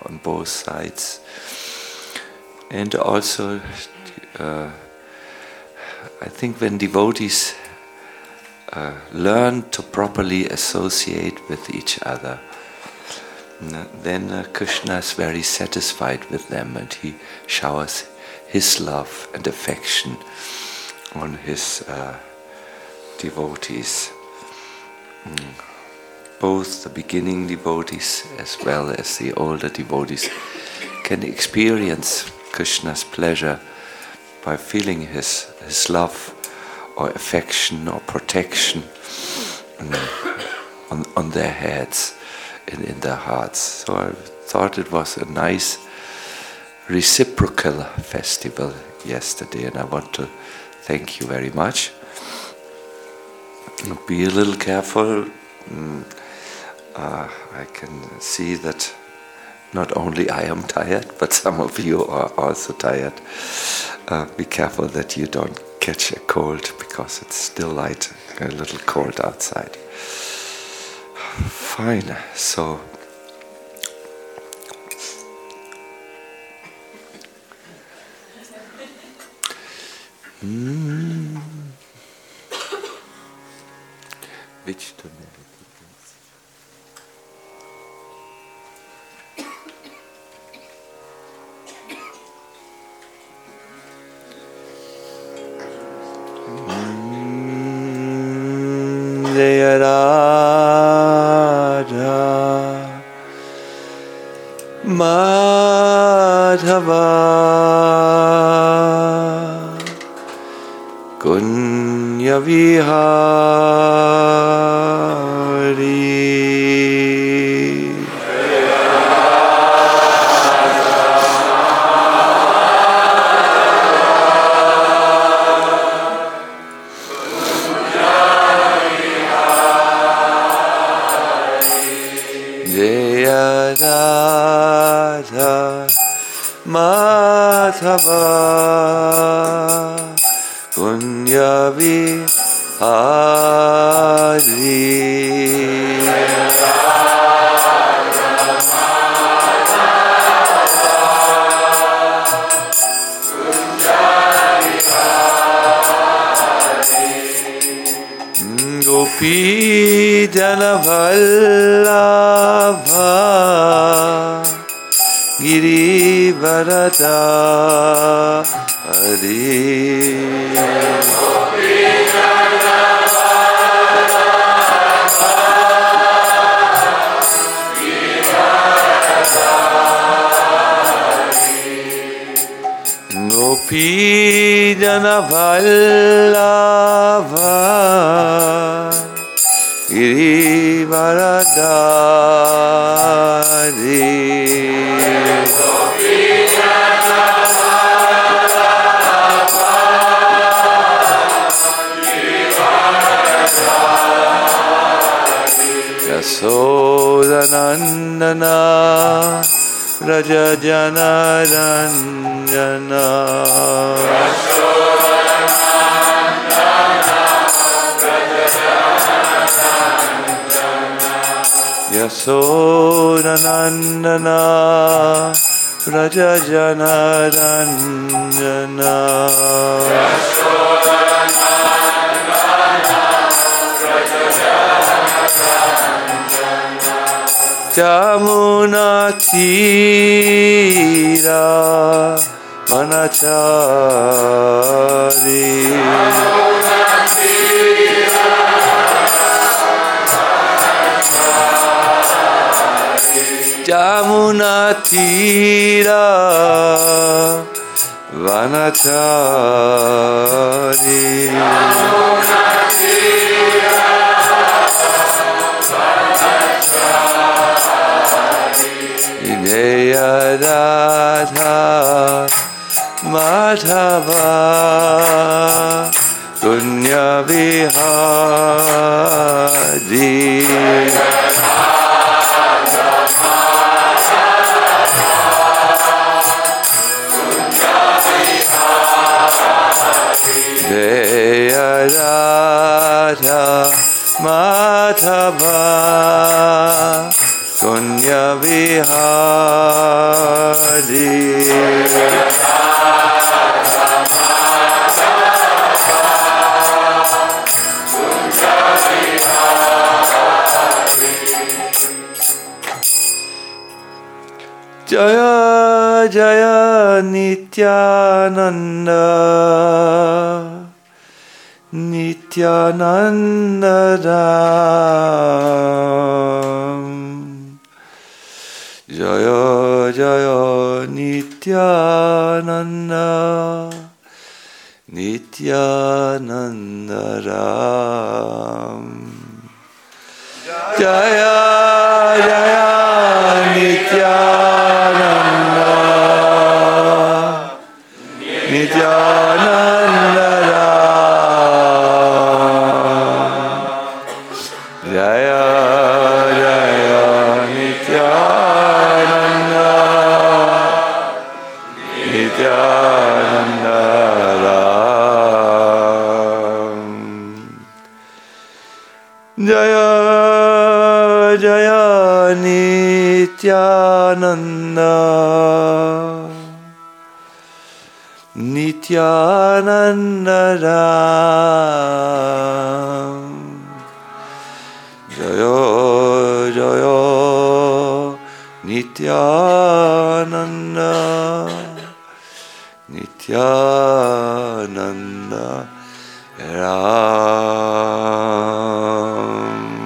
on both sides. And also, I think when devotees learn to properly associate with each other, then Krishna is very satisfied with them, and he showers his love and affection on his devotees. Both the beginning devotees as well as the older devotees can experience Krishna's pleasure by feeling his love or affection or protection on their heads and in their hearts. So I thought it was a nice reciprocal festival yesterday, and I want to thank you very much. Be a little careful. I can see that not only I am tired, but some of you are also tired. Be careful that you don't catch a cold, because it's still light, a little cold outside. Fine, so which tonality? Jaya Radha Madhava Kunya Vihari. Jaya Radha Madhava Kunya Vihari. Gopi Jana Vallabha Giri Varada Hari. Gopi Jana Vallabha Giri Varada Hari. Gopi Jana Vallabha Giri Varadari. Gopi Jana Vallabha Giri Varadari. Yasodanandana Raja Jana Ranjana. Yasodanandana Raja Jana Ranjana. Jamuna Tira Vanachari. Jamuna Tira Vanachari. Jaya Radha Madhava Kunya Vihari. Jaya Radha Madhava Kunya Vihari. Jaya Jaya Nityananda Nityananda Ram Jaya Jaya Nityananda Nityananda Ram Jaya Jaya Nityananda Nityananda Ram Jaya Jaya Nityananda Nityananda Ram Jaya Jaya Nityananda Nityananda Ram Jaya Jaya Nityananda Nityananda Ram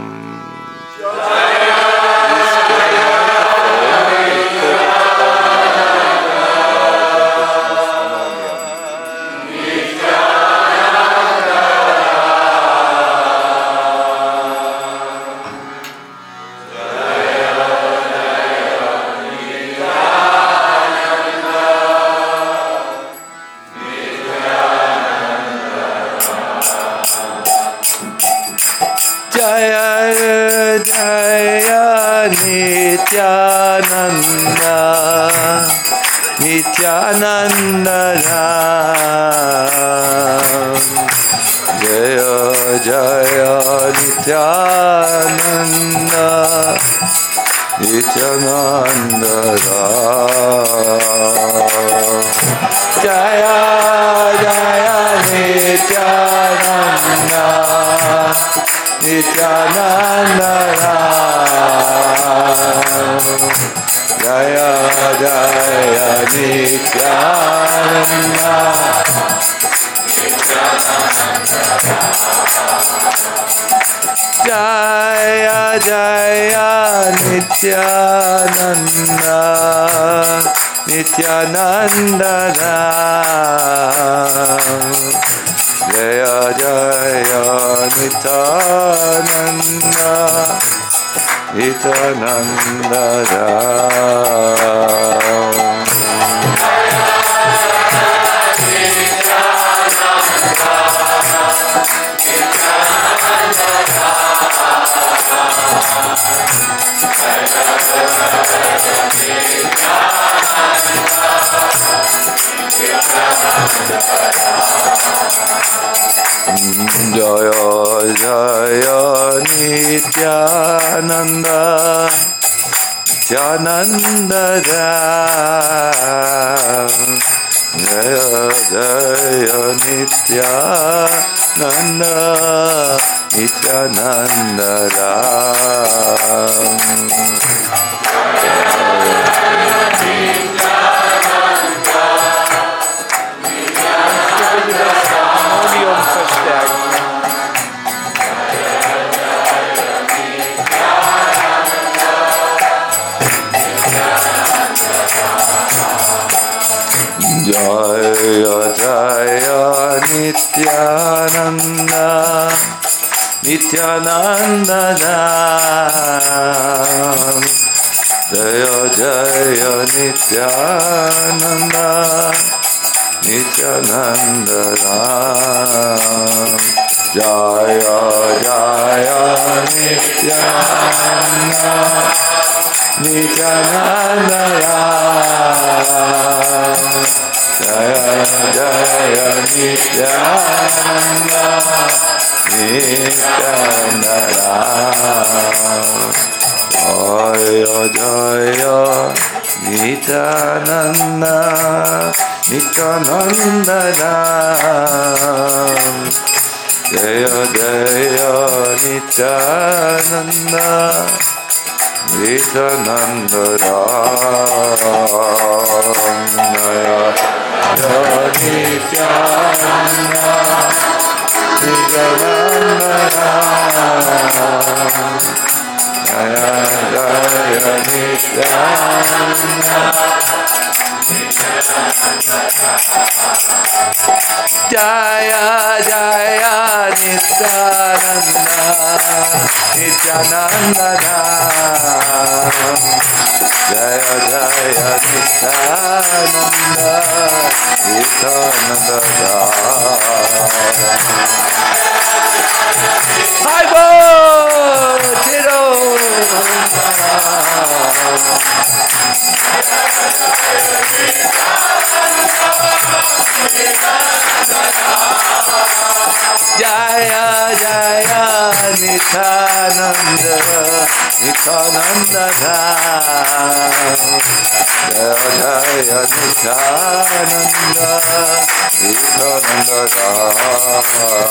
Jaya Jaya Nityananda Nityananda Ram Jaya Jaya Nityananda Nityananda Ram Jaya Jaya Nityananda Nityananda Ram Jaya Jaya Nityananda Jaya Jaya Nityananda Nityananda Ram Jaya Jaya Nityananda Nityananda Ram Jaya Jaya Nityananda Nityananda Ram Jaya Jaya Nityananda Nityananda Ram Jaya Jaya Nityananda Nityananda Ram Jaya Jaya Nityananda Nityananda Ram Jaya Jaya Nityananda Nityananda Ram Jaya Jaya Nityananda Nityananda Ram Jaya Jaya Nityananda Nityananda Ram Jaya Jaya Nityananda Nityananda Ram Jaya Jaya Nityananda Nityananda Ram Jaya Jaya Nityananda Jaya Jaya Nityananda Nityananda Ram Jaya Jaya Nityananda Nityananda Ram Hi-bo! Tiro! Jaya Jaya Nityananda Nityananda Ram Jaya Jaya Nityananda Nityananda Ram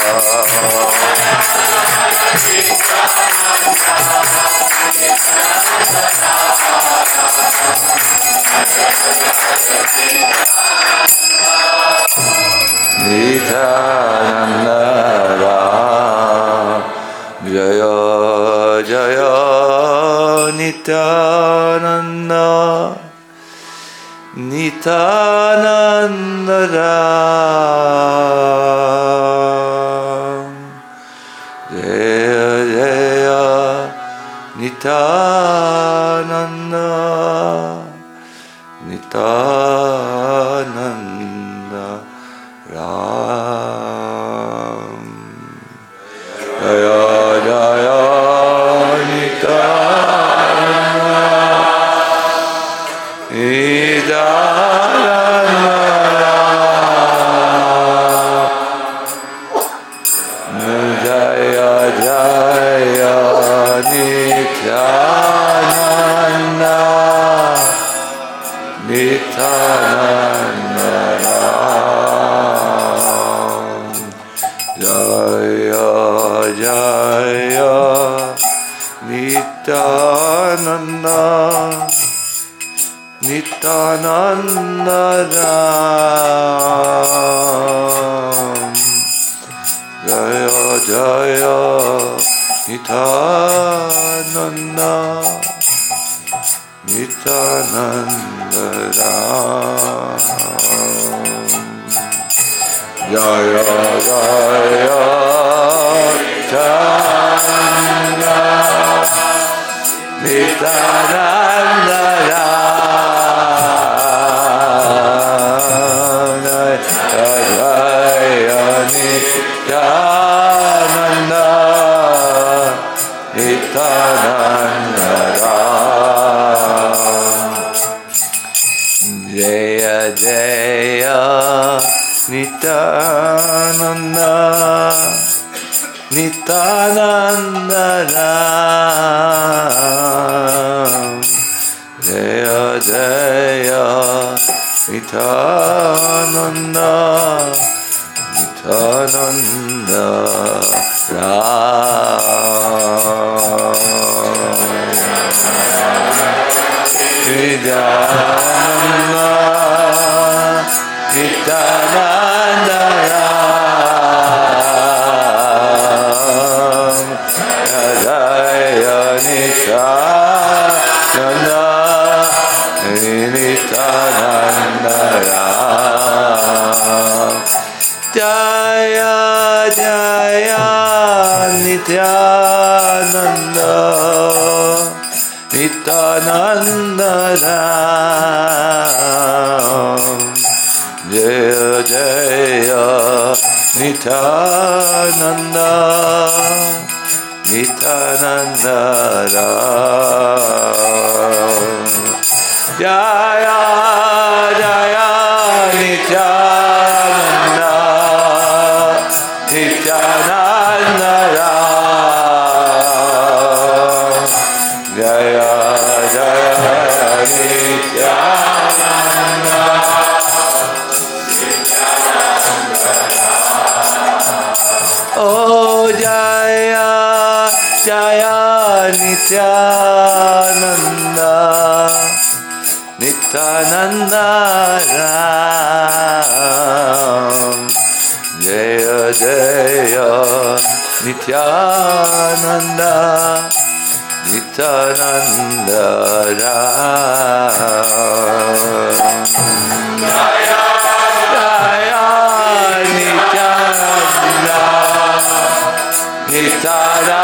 Nityananda Ram Jaya Jaya Nityananda Nityananda Ram Jaya Jaya Nityananda Nityananda Ram Jaya Jaya Nityananda Nityananda Jaya Jaya Nityananda Nityananda Ram Jaya Jaya Nityananda Nityananda Ram Jaya Jaya Nityananda Nityananda Ram Jaya Jaya Nityananda Nityananda Ram Jaya Jaya Nityananda Nityananda Ram Jaya Jaya Nityananda Nityananda Ram Jaya Jaya Nityananda Nityananda Ram Nityananda Nityananda Ram Jaya Nityananda Nityananda Ram Jaya Jaya Nityananda Nityananda Ram Jaya Jaya Nityananda Nityananda Ram Jaya Jaya Nityananda Nityananda Ram Jaya Nityananda Ram, Jaya Jaya Nityananda, Nityananda Ram, Jaya Jaya Nityananda, Nityananda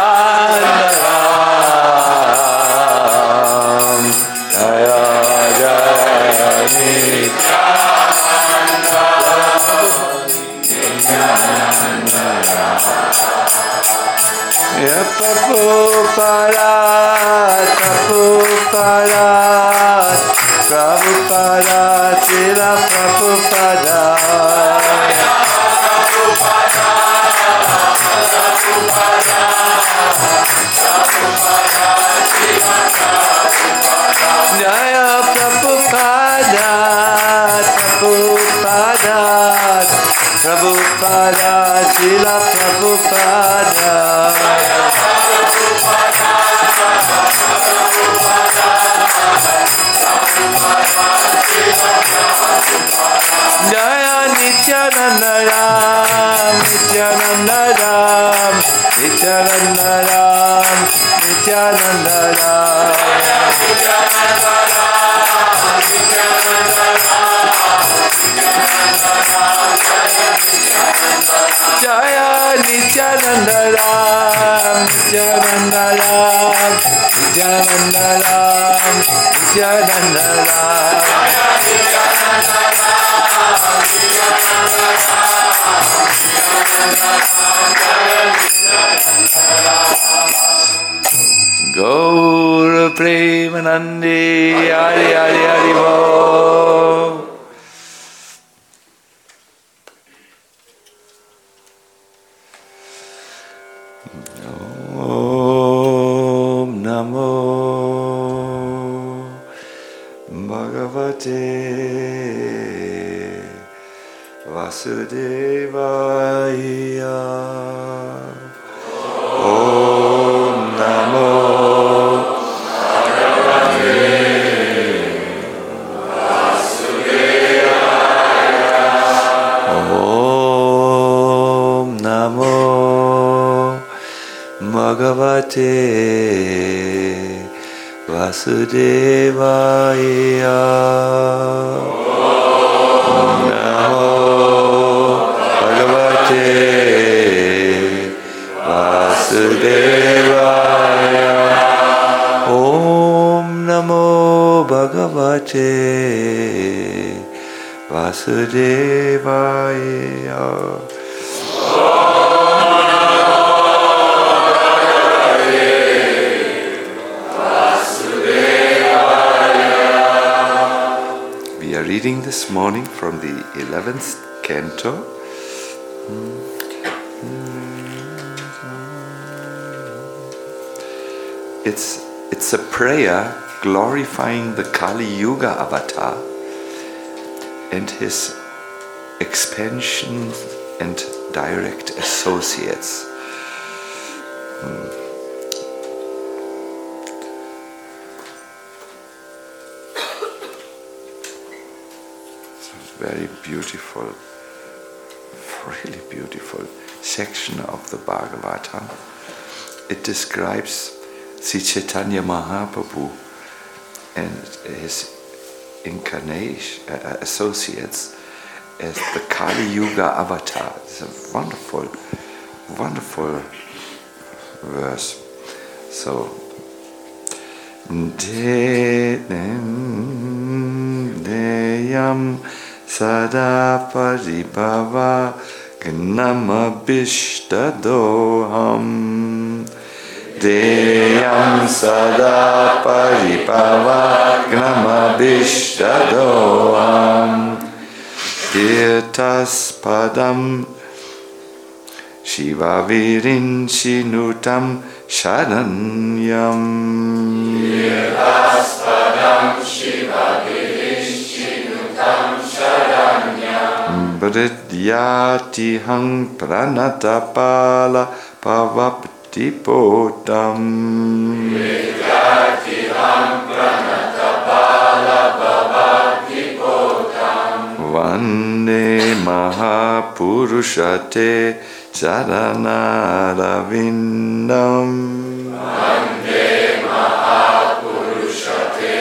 Ram, Jaya Jaya Nityananda, Nityananda Ram. Ya Prabhupada, Prabhupada, Prabhupada, Srila Prabhupada. Jaya Prabhupada, Prabhupada, Prabhupada, Srila Prabhupada. Jaya Nityananda Ram, Nityananda Ram, Nityananda Ram, Nityananda Ram, Nityananda Ram, Nityananda Ram, Jaya Nityananda Ram, Nityananda Ram, Nityananda Ram, Nityananda Ram. Gaura Premanandi, Hari Hari Hari Bo. Om Namo Bhagavate Vasudevaya. Om Namo Bhagavate Vasudevaya. Om Namo Bhagavate Vasudevaya. Om Namo Bhagavate Vasudevaya. We are reading this morning from the 11th canto. It's a prayer glorifying the Kali Yuga avatar and his expansion and direct associates. It's a very beautiful, really beautiful section of the Bhagavatam. It describes Sri Chaitanya Mahaprabhu and his incarnation associates as the Kali Yuga avatar. It's a wonderful, wonderful verse. So, Deyam Sada Paribhava Gnamabhishtadoham. Deyam Sada Paribhava Gnamabhishtadoham. Tirtas Padam Shiva Virinchinutam Sharanyam. Tirtas Padam Shiva Virinchinutam Sharanyam. Bridyatihang Pranatapala Pavaptipotam. Bridyatihang Pranatapala Pavaptipotam. Purushate Charanarvindam. Vande Mahapurushate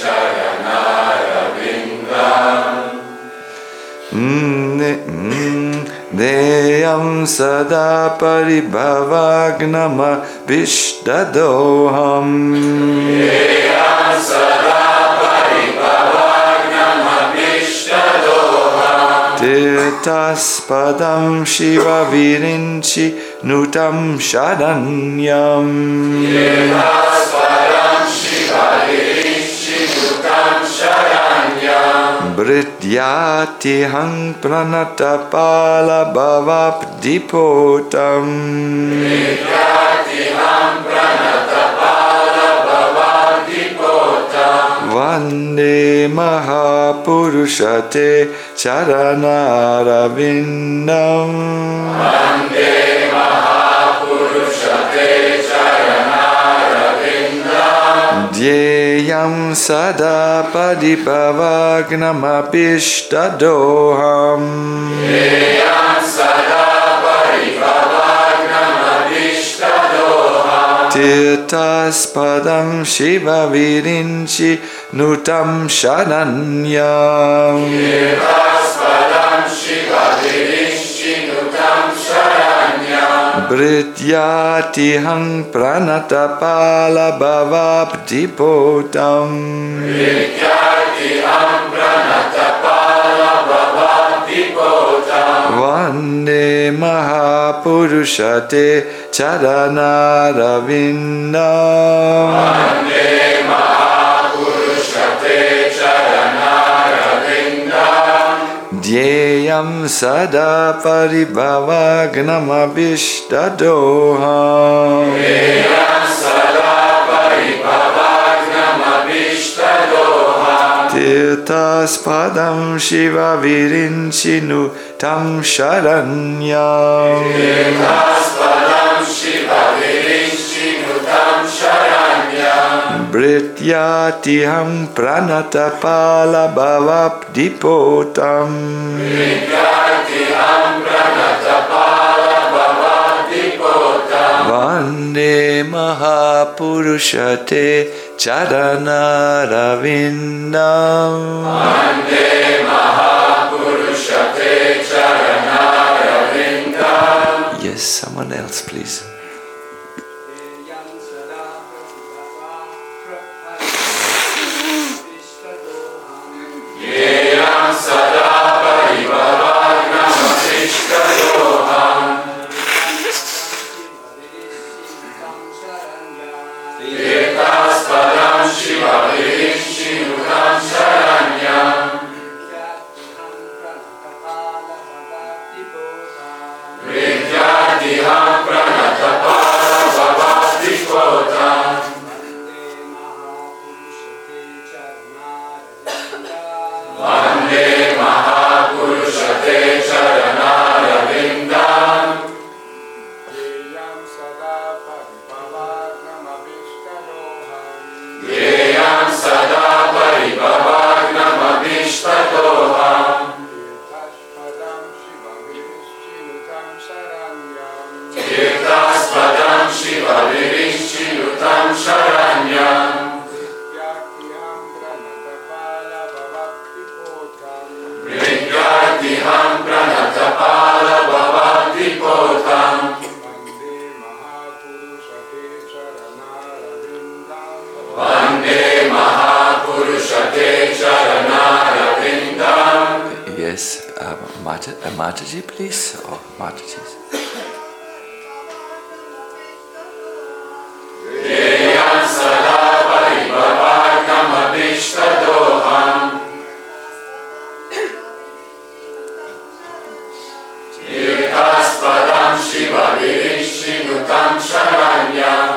Charanarvindam. Deyam sada paribhavagnama vishtadoham. Deyam sada paribhavagnama vishtadoham. Tirtaspadam shiva virinchi nutam sharanyam. Tirtaspadam shiva virinchi nutam sharanyam. Brityati hang pranatapala bhavapdipotam. Brityati hang pranatapala bhavapdipotam. Vande Mahapurushate Charanarvindam. Vande Mahapurushate Charanarvindam. Dhyeyam sada paribhavagnamapishtadoham. Deyam sada paribhavagnamapishtadoham. Tirtaspadam shiva virinchi nutam sharanyam. Tirtaspadam shiva virinchi nutam sharanyam. Brityati hang pranatapala bhavapdipotam. Brityati hang pranatapala bhavapdipotam. Vande Mahapurushate Charanarvindam. Vande Mahapurushate Charanarvindam. Dhyeyam sada paribhavagnamapishtadoham. Deyam sada paribhavagnamapishtadoham. Tirtaspadam shiva virinchi nutam sharanyam. Tirtaspadam shiva virinchi nutam sharanyam. Brityati hang pranatapala bhavapdipotam. Brityati hang pranatapala bhavapdipotam. Vande Mahapurushate Charanarvindam. Vande Mahapurushate Charanarvindam. Yes, someone else, please. Deyam sada paribhavagnamapishtadoham. Tirtaspadam shiva virinchi nutam sharanyam. Brityati hang pranatapala bhavapdipotam. Vande Mahapurushate Charanarvindam. Deyam sada paribhavagnamapishtadoham. Tirtaspadam shiva virinchi nutam sharanyam. Brityati hang pranatapala bhavapdipotam. Vande Mahapurushate Charanarvindam. Yes, Mataji, please, or Mataji. Deyam sada paribhavagnamapishtadoham. Tirtaspadam shiva virinchi nutam sharanyam.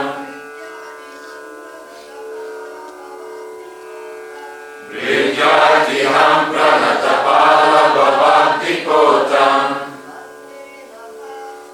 Brityati hang pranatapala bhavapdipotam.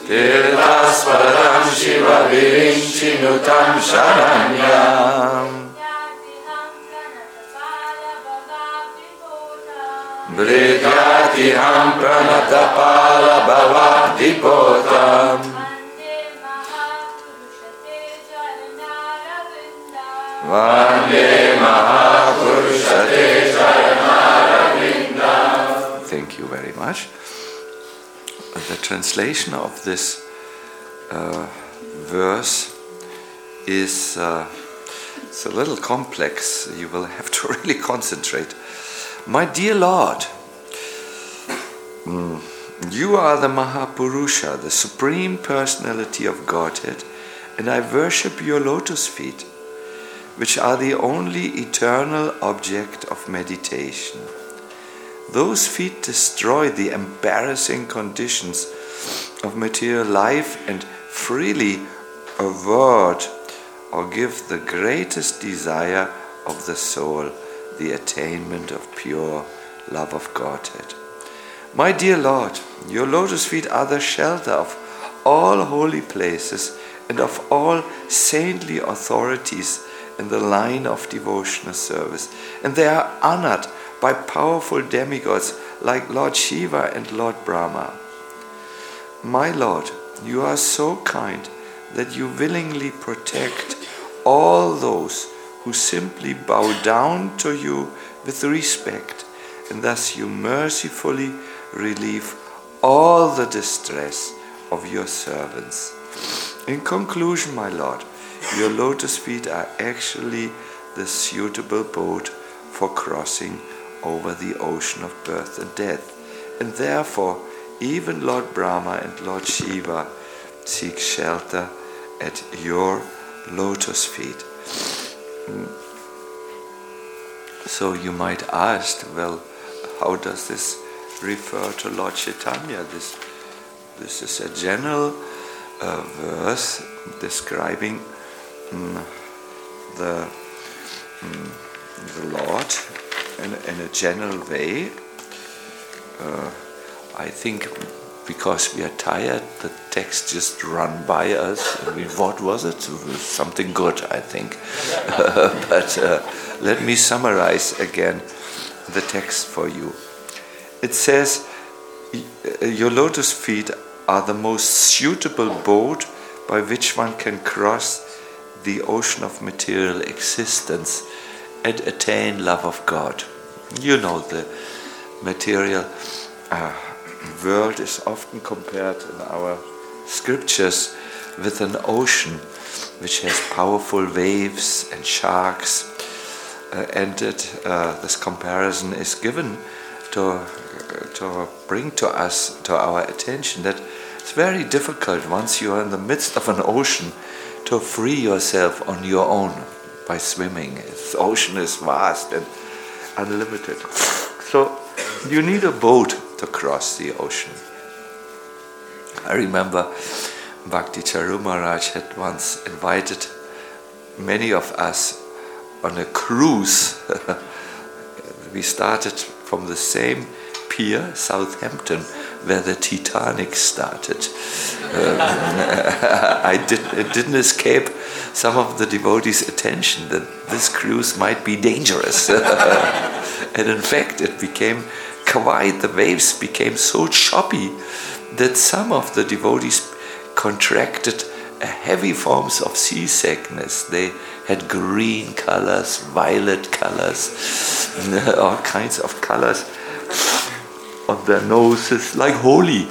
Tirthaspadam Shiva Virinchinutam Sharanyam Bridyatiham Pranatapala Bhavadipotam Vande Mahapurushate Charanaravinda. Thank you very much. The translation of this verse is it's a little complex. You will have to really concentrate. My dear Lord, you are the Mahapurusha, the Supreme Personality of Godhead, and I worship your lotus feet, which are the only eternal object of meditation. Those feet destroy the embarrassing conditions of material life and freely avert or give the greatest desire of the soul, the attainment of pure love of Godhead. My dear Lord, your lotus feet are the shelter of all holy places and of all saintly authorities in the line of devotional service, and they are honored by powerful demigods like Lord Shiva and Lord Brahma. My Lord, you are so kind that you willingly protect all those who simply bow down to you with respect, and thus you mercifully relieve all the distress of your servants. In conclusion, my Lord, your lotus feet are actually the suitable boat for crossing over the ocean of birth and death, and therefore even Lord Brahma and Lord Shiva seek shelter at your lotus feet. So you might ask, well, how does this refer to Lord Chaitanya? This is a general verse describing the Lord in a general way. I think because we are tired, the text just run by us. I mean, what was it? Something good, I think. But let me summarize again the text for you. It says, your lotus feet are the most suitable boat by which one can cross the ocean of material existence and attain love of God. You know, the material world is often compared in our scriptures with an ocean which has powerful waves and sharks, and this comparison is given to bring to us, to our attention, that it's very difficult once you are in the midst of an ocean to free yourself on your own by swimming. The ocean is vast and unlimited. So you need a boat to cross the ocean. I remember Bhakti Charu Maharaj had once invited many of us on a cruise. We started from the same pier, Southampton, where the Titanic started. It didn't escape some of the devotees' attention that this cruise might be dangerous. And in fact, it became quite, the waves became so choppy that some of the devotees contracted heavy forms of seasickness. They had green colors, violet colors, all kinds of colors on their noses, like holy,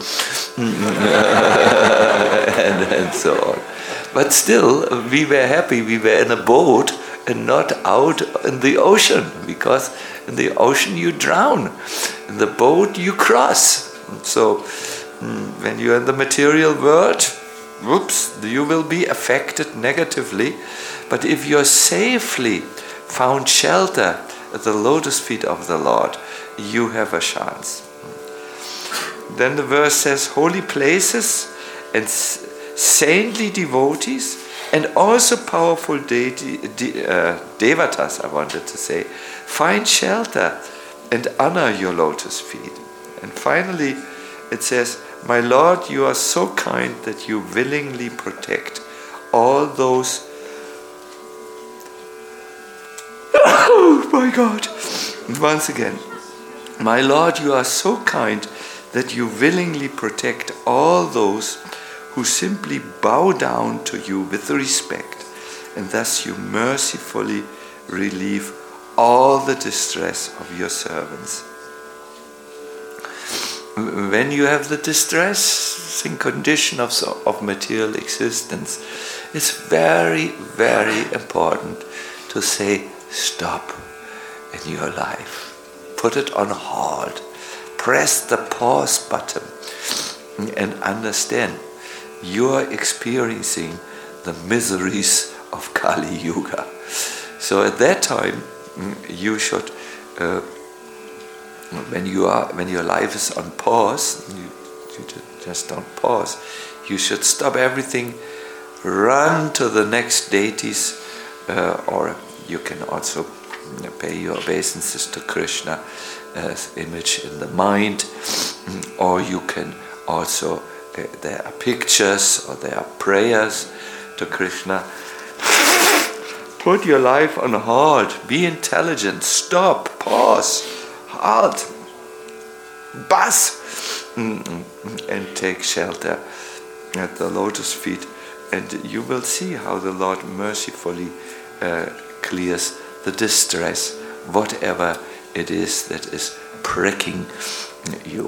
and so on. But still, we were happy we were in a boat and not out in the ocean, because in the ocean you drown, in the boat you cross. So when you're in the material world, you will be affected negatively. But if you're safely found shelter at the lotus feet of the Lord, you have a chance. Then the verse says, holy places and saintly devotees and also powerful devatas, I wanted to say, find shelter and honor your lotus feet. And finally, it says, My Lord, you are so kind that you willingly protect all those. Oh my God! Once again, my Lord, you are so kind that you willingly protect all those who simply bow down to you with respect, and thus you mercifully relieve all the distress of your servants. When you have the distressing condition of material existence, it's very, very important to say stop in your life. Put it on hold. Press the pause button and understand you're experiencing the miseries of Kali Yuga. So at that time, you should, when your life is on pause, you just don't pause. You should stop everything, run to the next deities, or you can also pay your obeisances to Krishna as image in the mind, or you can also, there are pictures or there are prayers to Krishna. Put your life on hold, be intelligent, stop, pause, halt, buzz, and take shelter at the lotus feet, and you will see how the Lord mercifully clears the distress, whatever it is that is pricking you.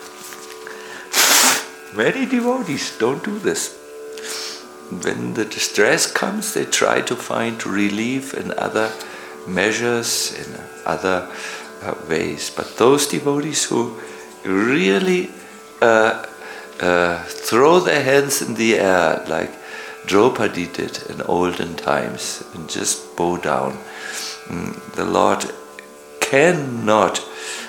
Many devotees don't do this. When the distress comes, they try to find relief in other measures, in other ways. But those devotees who really throw their hands in the air, like Draupadi did in olden times, and just bow down, the Lord cannot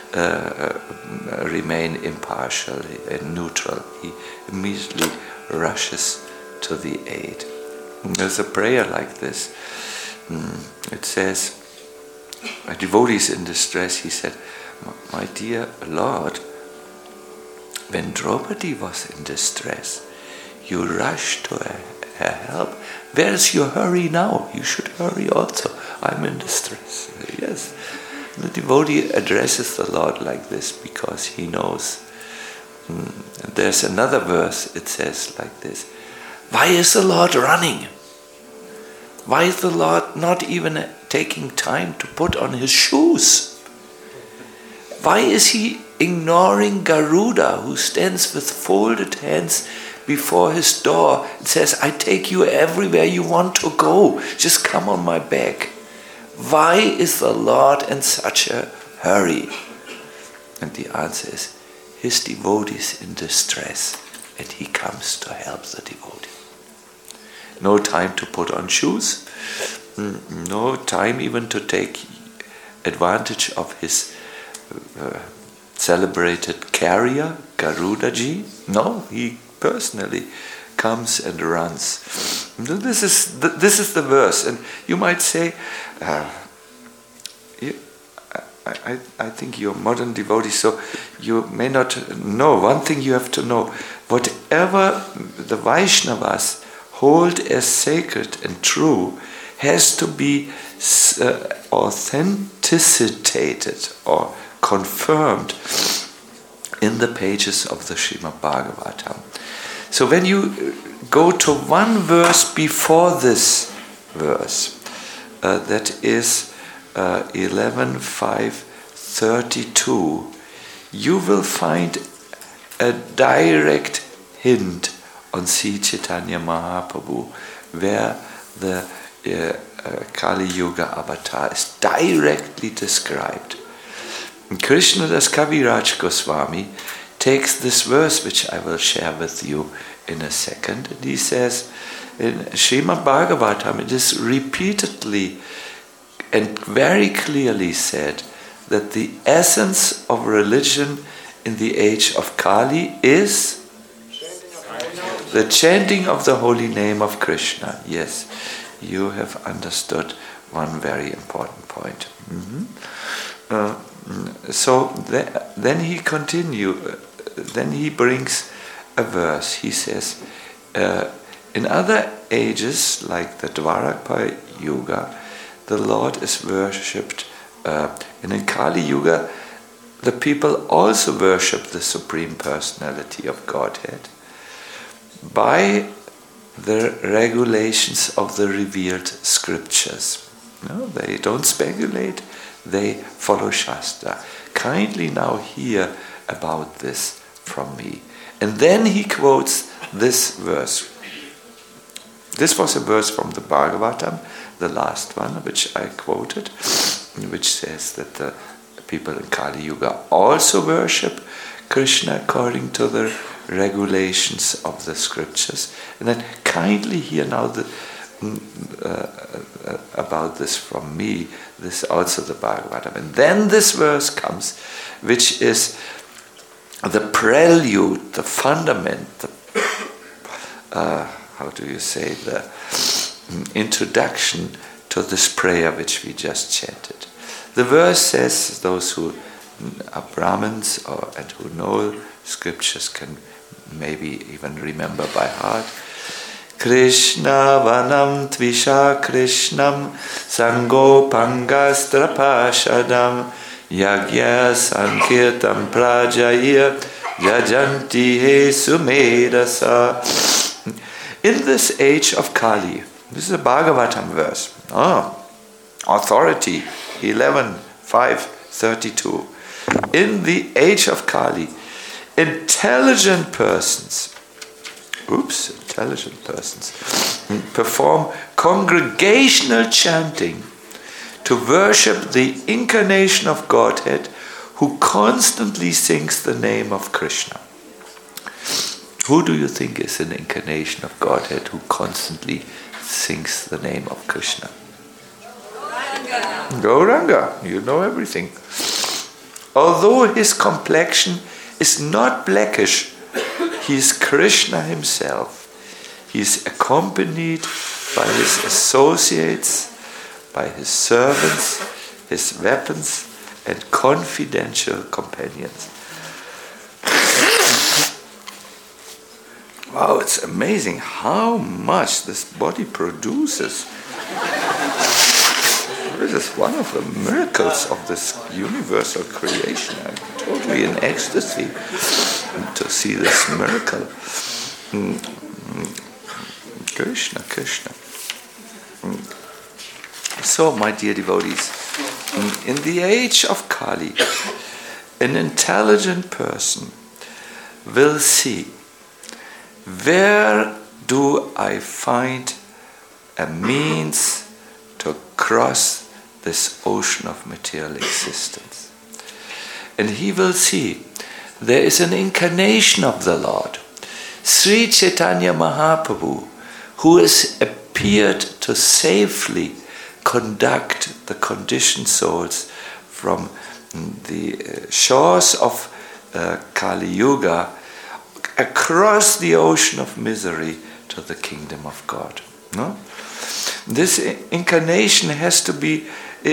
remain impartial and neutral. He immediately rushes to the aid. There's a prayer like this. It says, a devotee is in distress. He said, my dear Lord, when Draupadi was in distress, you rushed to her help. Where's your hurry now? You should hurry also. I'm in distress. Yes. The devotee addresses the Lord like this because he knows. There's another verse, it says like this. Why is the Lord running? Why is the Lord not even taking time to put on his shoes? Why is he ignoring Garuda, who stands with folded hands before his door and says, I take you everywhere you want to go, just come on my back? Why is the Lord in such a hurry? And the answer is, his devotee is in distress and he comes to help the devotee. No time to put on shoes, no time even to take advantage of his celebrated carrier, Garuda-ji. No, he personally comes and runs. This is the verse, and you might say, I think you're modern devotees, so you may not know. One thing you have to know, whatever the Vaishnavas hold as sacred and true has to be authenticated or confirmed in the pages of the Srimad Bhagavatam. So when you go to one verse before this verse, that is 11.5.32, you will find a direct hint on Sri Chaitanya Mahaprabhu, where the Kali Yuga avatar is directly described. Krishnadas Kaviraj Goswami takes this verse, which I will share with you in a second, and he says, in Srimad Bhagavatam, it is repeatedly and very clearly said that the essence of religion in the age of Kali is the chanting of the holy name of Krishna. Yes, you have understood one very important point. So then he brings a verse. He says, in other ages, like the Dwarakpa Yuga, the Lord is worshipped, and in Kali Yuga, the people also worship the Supreme Personality of Godhead by the regulations of the revealed scriptures. No, they don't speculate, they follow Shastra. Kindly now hear about this from me. And then he quotes this verse. This was a verse from the Bhagavatam, the last one, which I quoted, which says that the people in Kali Yuga also worship Krishna according to the regulations of the scriptures. And then kindly hear now about this from me, this also the Bhagavatam. And then this verse comes, which is the prelude, the fundament, how do you say, the introduction to this prayer which we just chanted. The verse says, those who are Brahmins and who know scriptures can maybe even remember by heart. Krishna vanam tvisha krishnam sango pangastrapashadam yagya sankirtam prajaya yajanti he sumedasa. In this age of Kali, this is a Bhagavatam verse. Authority 11:5-32. In the age of Kali, intelligent persons perform congregational chanting to worship the incarnation of Godhead, who constantly sings the name of Krishna. Who do you think is an incarnation of Godhead who constantly sings the name of Krishna? Gauranga, you know everything. Although his complexion is not blackish, he is Krishna himself. He is accompanied by his associates, by his servants, his weapons, and confidential companions. Wow, it's amazing how much this body produces. This is one of the miracles of this universal creation. I'm totally in ecstasy to see this miracle. Krishna, Krishna. So, my dear devotees, in the age of Kali, an intelligent person will see, where do I find a means to cross this ocean of material existence? And he will see there is an incarnation of the Lord, Sri Chaitanya Mahaprabhu, who has appeared to safely conduct the conditioned souls from the shores of Kali Yuga across the ocean of misery to the kingdom of God. No? This incarnation has to be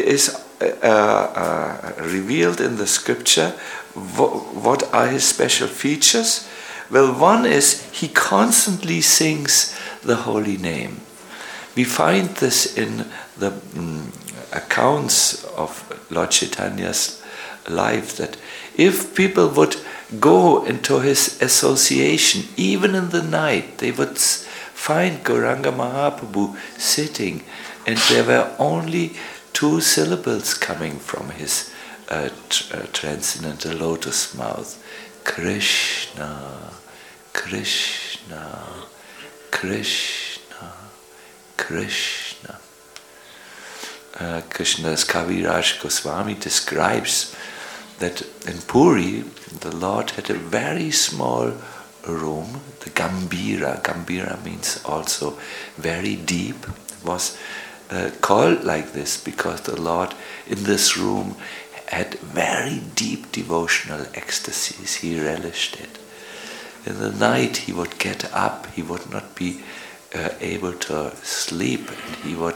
revealed in the scripture. What are his special features? Well, one is he constantly sings the holy name. We find this in the accounts of Lord Chaitanya's life, that if people would go into his association, even in the night, they would find Gauranga Mahaprabhu sitting, and there were only 2 syllables coming from his transcendental lotus mouth. Krishna, Krishna, Krishna, Krishna. Krishna's Kaviraj Goswami describes that in Puri, the Lord had a very small room, the Gambira. Gambira means also very deep. It was called like this because the Lord in this room had very deep devotional ecstasies. He relished it. In the night he would get up, he would not be able to sleep, and he would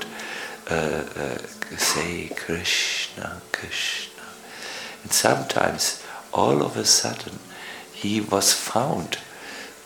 say Krishna, Krishna. And sometimes, all of a sudden, he was found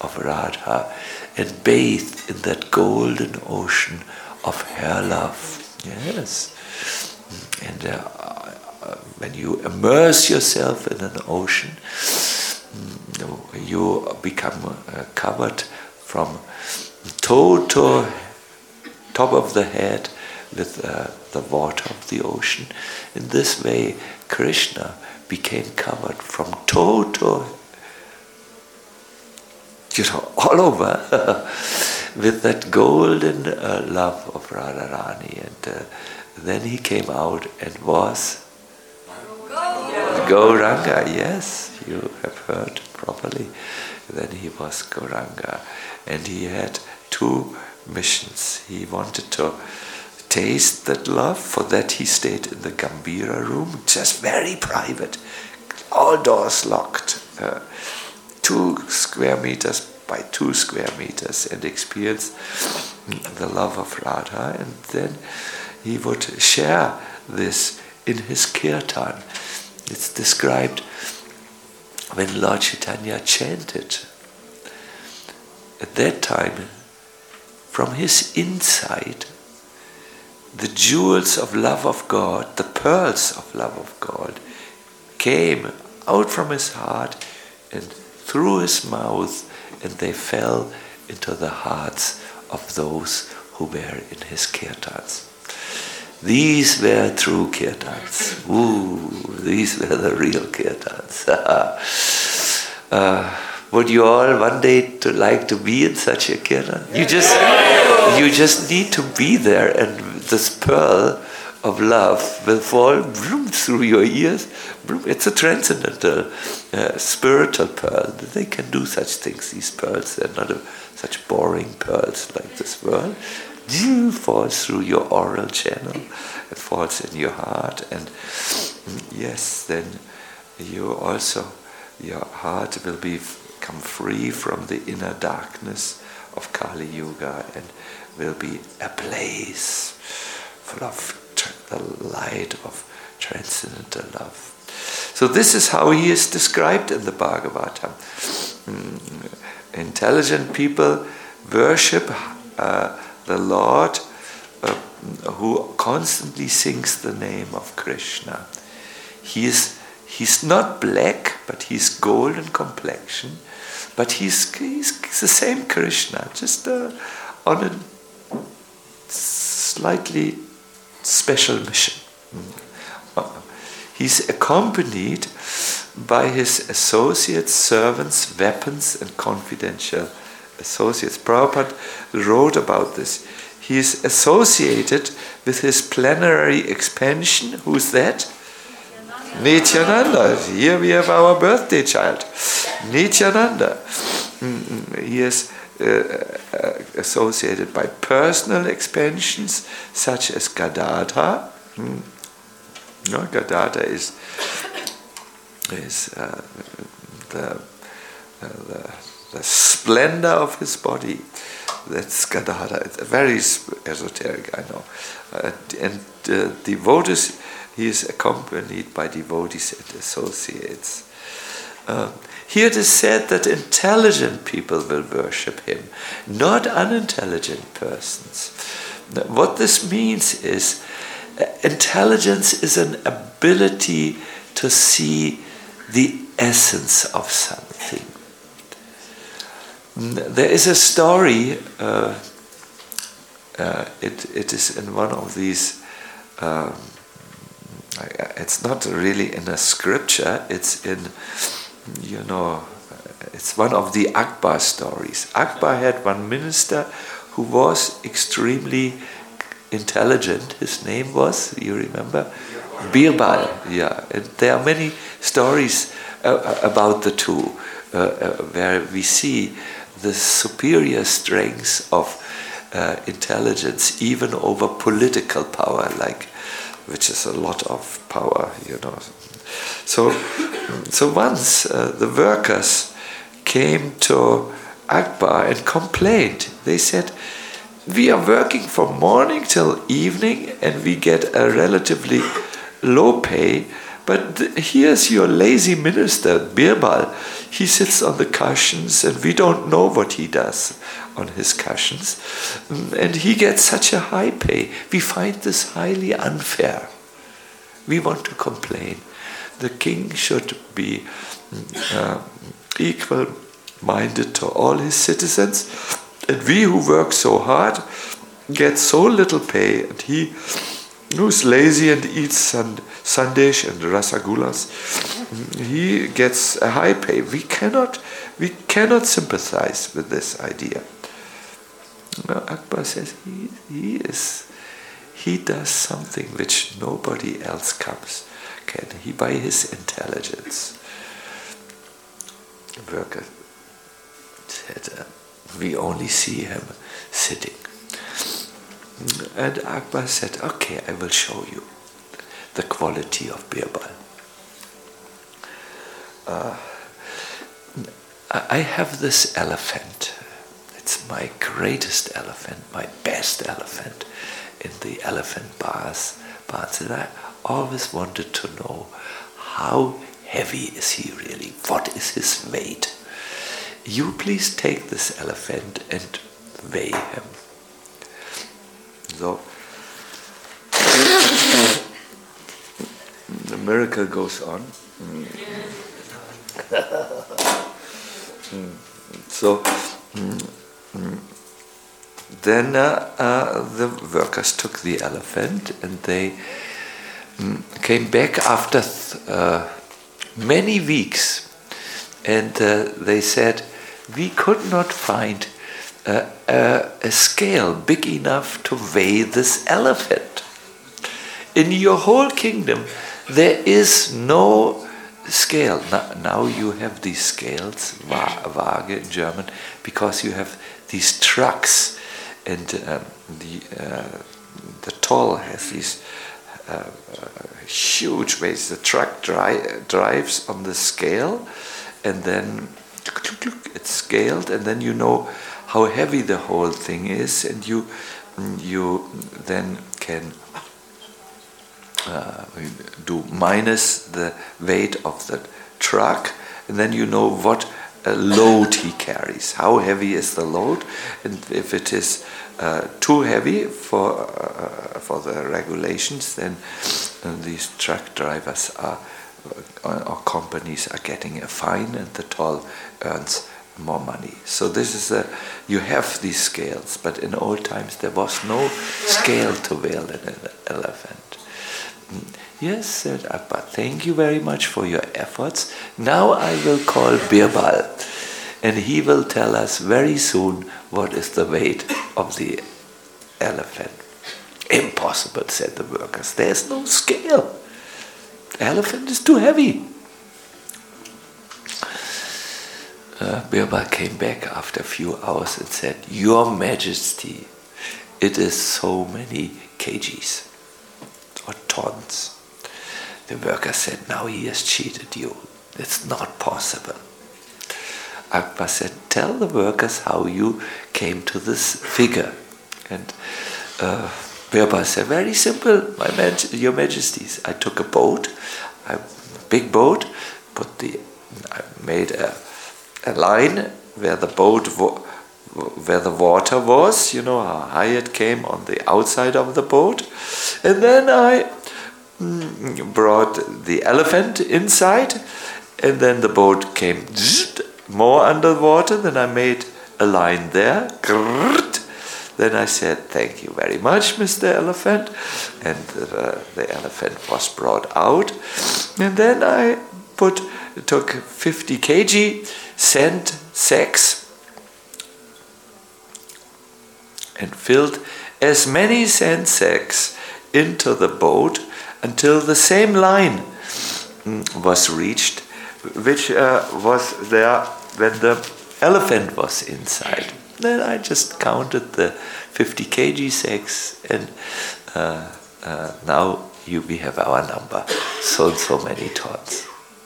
of Radha and bathe in that golden ocean of her love. Yes. And when you immerse yourself in an ocean, you become covered from toe to top of the head with the water of the ocean. In this way, Krishna became covered from toe to, all over with that golden love of Radharani. And then he came out and was Gauranga. Yes, you have heard properly. Then he was Gauranga. And he had two missions. He wanted to taste that love. For that he stayed in the Gambhira room, just very private, all doors locked, 2 square meters by 2 square meters, and experienced the love of Radha. And then he would share this in his kirtan. It's described when Lord Chaitanya chanted. At that time, from his inside, the jewels of love of God, the pearls of love of God, came out from his heart and through his mouth, and they fell into the hearts of those who were in his kirtans. These were true kirtans. These were the real kirtans. Would you all one day like to be in such a kirtan? You just need to be there, and this pearl of love will fall through your ears. It's a transcendental, spiritual pearl. They can do such things, these pearls. They're not such boring pearls like this world. It falls through your oral channel. It falls in your heart. And yes, then your heart will become free from the inner darkness of Kali Yuga and will be a place full of the light of transcendental love. So this is how he is described in the Bhagavatam. Intelligent people worship the Lord who constantly sings the name of Krishna. He's not black, but he's golden complexion. But he's the same Krishna, just on a slightly special mission. He's accompanied by his associates, servants, weapons, and confidential associates. Prabhupada wrote about this. He is associated with his plenary expansion. Who's that? Nityananda. Here we have our birthday child, Nityananda. He is associated by personal expansions such as Gadadhar. Gadadhar is the splendor of his body. That's Gadadhar. It's very esoteric, I know. And devotees, he is accompanied by devotees and associates. Here it is said that intelligent people will worship him, not unintelligent persons. What this means is, intelligence is an ability to see the essence of something. There is a story, it is in one of these, it's not really in a scripture, it's in, it's one of the Akbar stories. Akbar had one minister who was extremely intelligent. His name was, you remember? Birbal. Yeah, and there are many stories about the two, where we see the superior strength of intelligence even over political power, which is a lot of power, So once the workers came to Akbar and complained. They said, "We are working from morning till evening and we get a relatively low pay, But here's your lazy minister, Birbal. He sits on the cushions and we don't know what he does on his cushions. And he gets such a high pay. We find this highly unfair. We want to complain. The king should be equal-minded to all his citizens. And we who work so hard get so little pay, and he who's lazy and eats sandesh and rasagulas, he gets a high pay. We cannot sympathize with this idea. No, Akbar says he does something which nobody else can. He by his intelligence. The worker said, we only see him sitting. And Akbar said, okay, I will show you the quality of Birbal. I have this elephant. It's my greatest elephant, my best elephant in the elephant bars. And I always wanted to know, how heavy is he really? What is his weight? You please take this elephant and weigh him. So the miracle goes on. So then the workers took the elephant and they came back after many weeks, and they said, we could not find a scale big enough to weigh this elephant. In your whole kingdom, there is no scale. Now you have these scales, Waage in German, because you have these trucks, and the toll has these huge weights. The truck drives on the scale, and then it's scaled, and then you know how heavy the whole thing is, and you then can do minus the weight of the truck, and then you know what load he carries. How heavy is the load? And if it is too heavy for the regulations, then these truck drivers or companies are getting a fine, and the toll earns more money. So this is you have these scales, but in old times there was no scale to weigh an elephant. Yes, said Akbar, thank you very much for your efforts. Now I will call Birbal, and he will tell us very soon what is the weight of the elephant. Impossible, said the workers. There's no scale. The elephant is too heavy. Birbal came back after a few hours and said, Your Majesty, it is so many kgs or tons. The worker said, now he has cheated you. It's not possible. Akbar said, tell the workers how you came to this figure. And Birbal said, very simple, Your Majesties. I took a boat, a big boat, I made a line where the boat where the water was, you know how high it came on the outside of the boat, and then I brought the elephant inside, and then the boat came more underwater. Then I made a line there. Then I said, thank you very much, Mr. Elephant, and the elephant was brought out, and then I took 50 kg sand sacks and filled as many sand sacks into the boat until the same line was reached, which was there when the elephant was inside. Then I just counted the 50 kg sacks, and now we have our number, so many tons.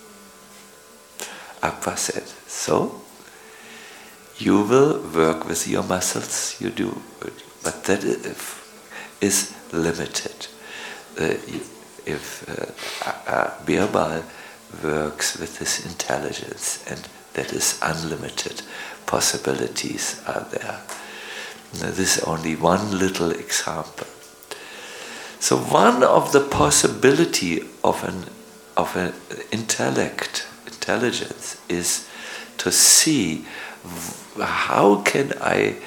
Akbar said, so you will work with your muscles, you do, but that is limited. if Birbal works with his intelligence, and that is unlimited possibilities are there. Now, this is only one little example. So one of the possibility of an intelligence is to see how can I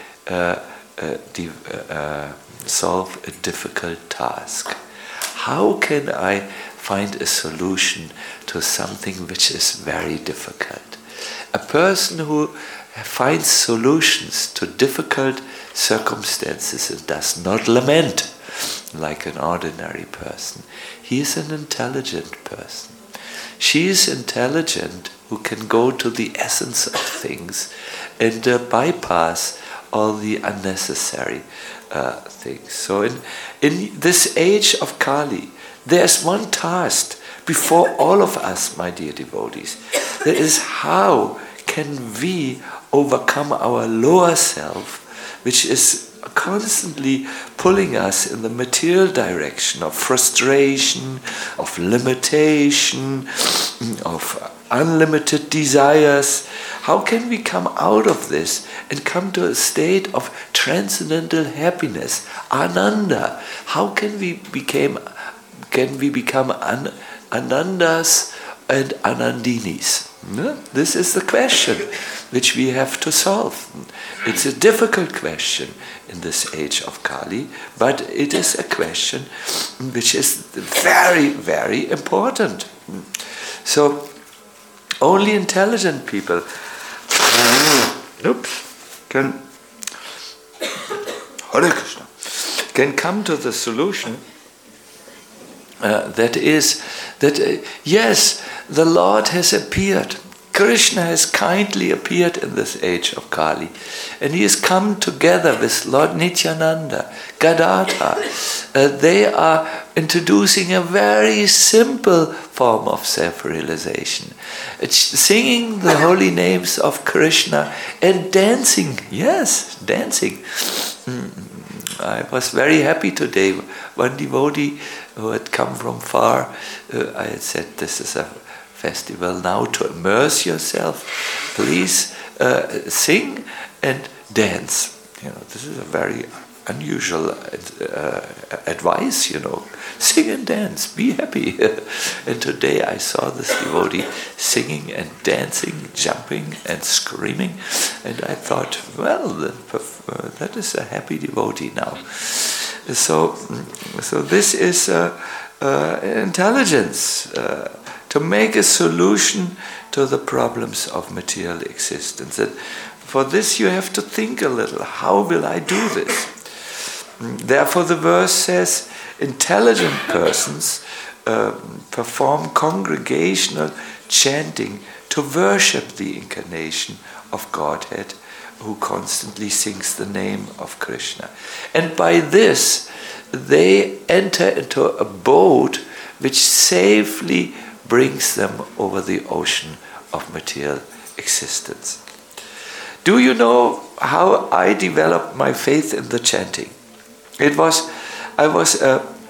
solve a difficult task. How can I find a solution to something which is very difficult? A person who finds solutions to difficult circumstances and does not lament like an ordinary person, he is an intelligent person. She is intelligent who can go to the essence of things and bypass all the unnecessary things. So in this age of Kali, there's one task before all of us, my dear devotees. That is, how can we overcome our lower self, which is constantly pulling us in the material direction of frustration, of limitation, of unlimited desires. How can we come out of this and come to a state of transcendental happiness, ananda? How can we become anandas and anandinis? This is the question which we have to solve. It's a difficult question in this age of Kali, but it is a question which is very, very important. So only intelligent people can come to the solution that is that yes, the Lord has appeared. Krishna has kindly appeared in this age of Kali, and he has come together with Lord Nityananda, Gadadhar. They are introducing a very simple form of self-realization. It's singing the holy names of Krishna and dancing. Yes, dancing. I was very happy today. One devotee who had come from far, I had said, this is a festival now to immerse yourself. Please sing and dance. This is a very unusual advice, Sing and dance, be happy. And today I saw this devotee singing and dancing, jumping and screaming, and I thought, well, that is a happy devotee now. So this is intelligence, to make a solution to the problems of material existence. And for this you have to think a little, how will I do this? Therefore the verse says, intelligent persons perform congregational chanting to worship the incarnation of Godhead, who constantly sings the name of Krishna. And by this, they enter into a boat which safely brings them over the ocean of material existence. Do you know how I developed my faith in the chanting? I was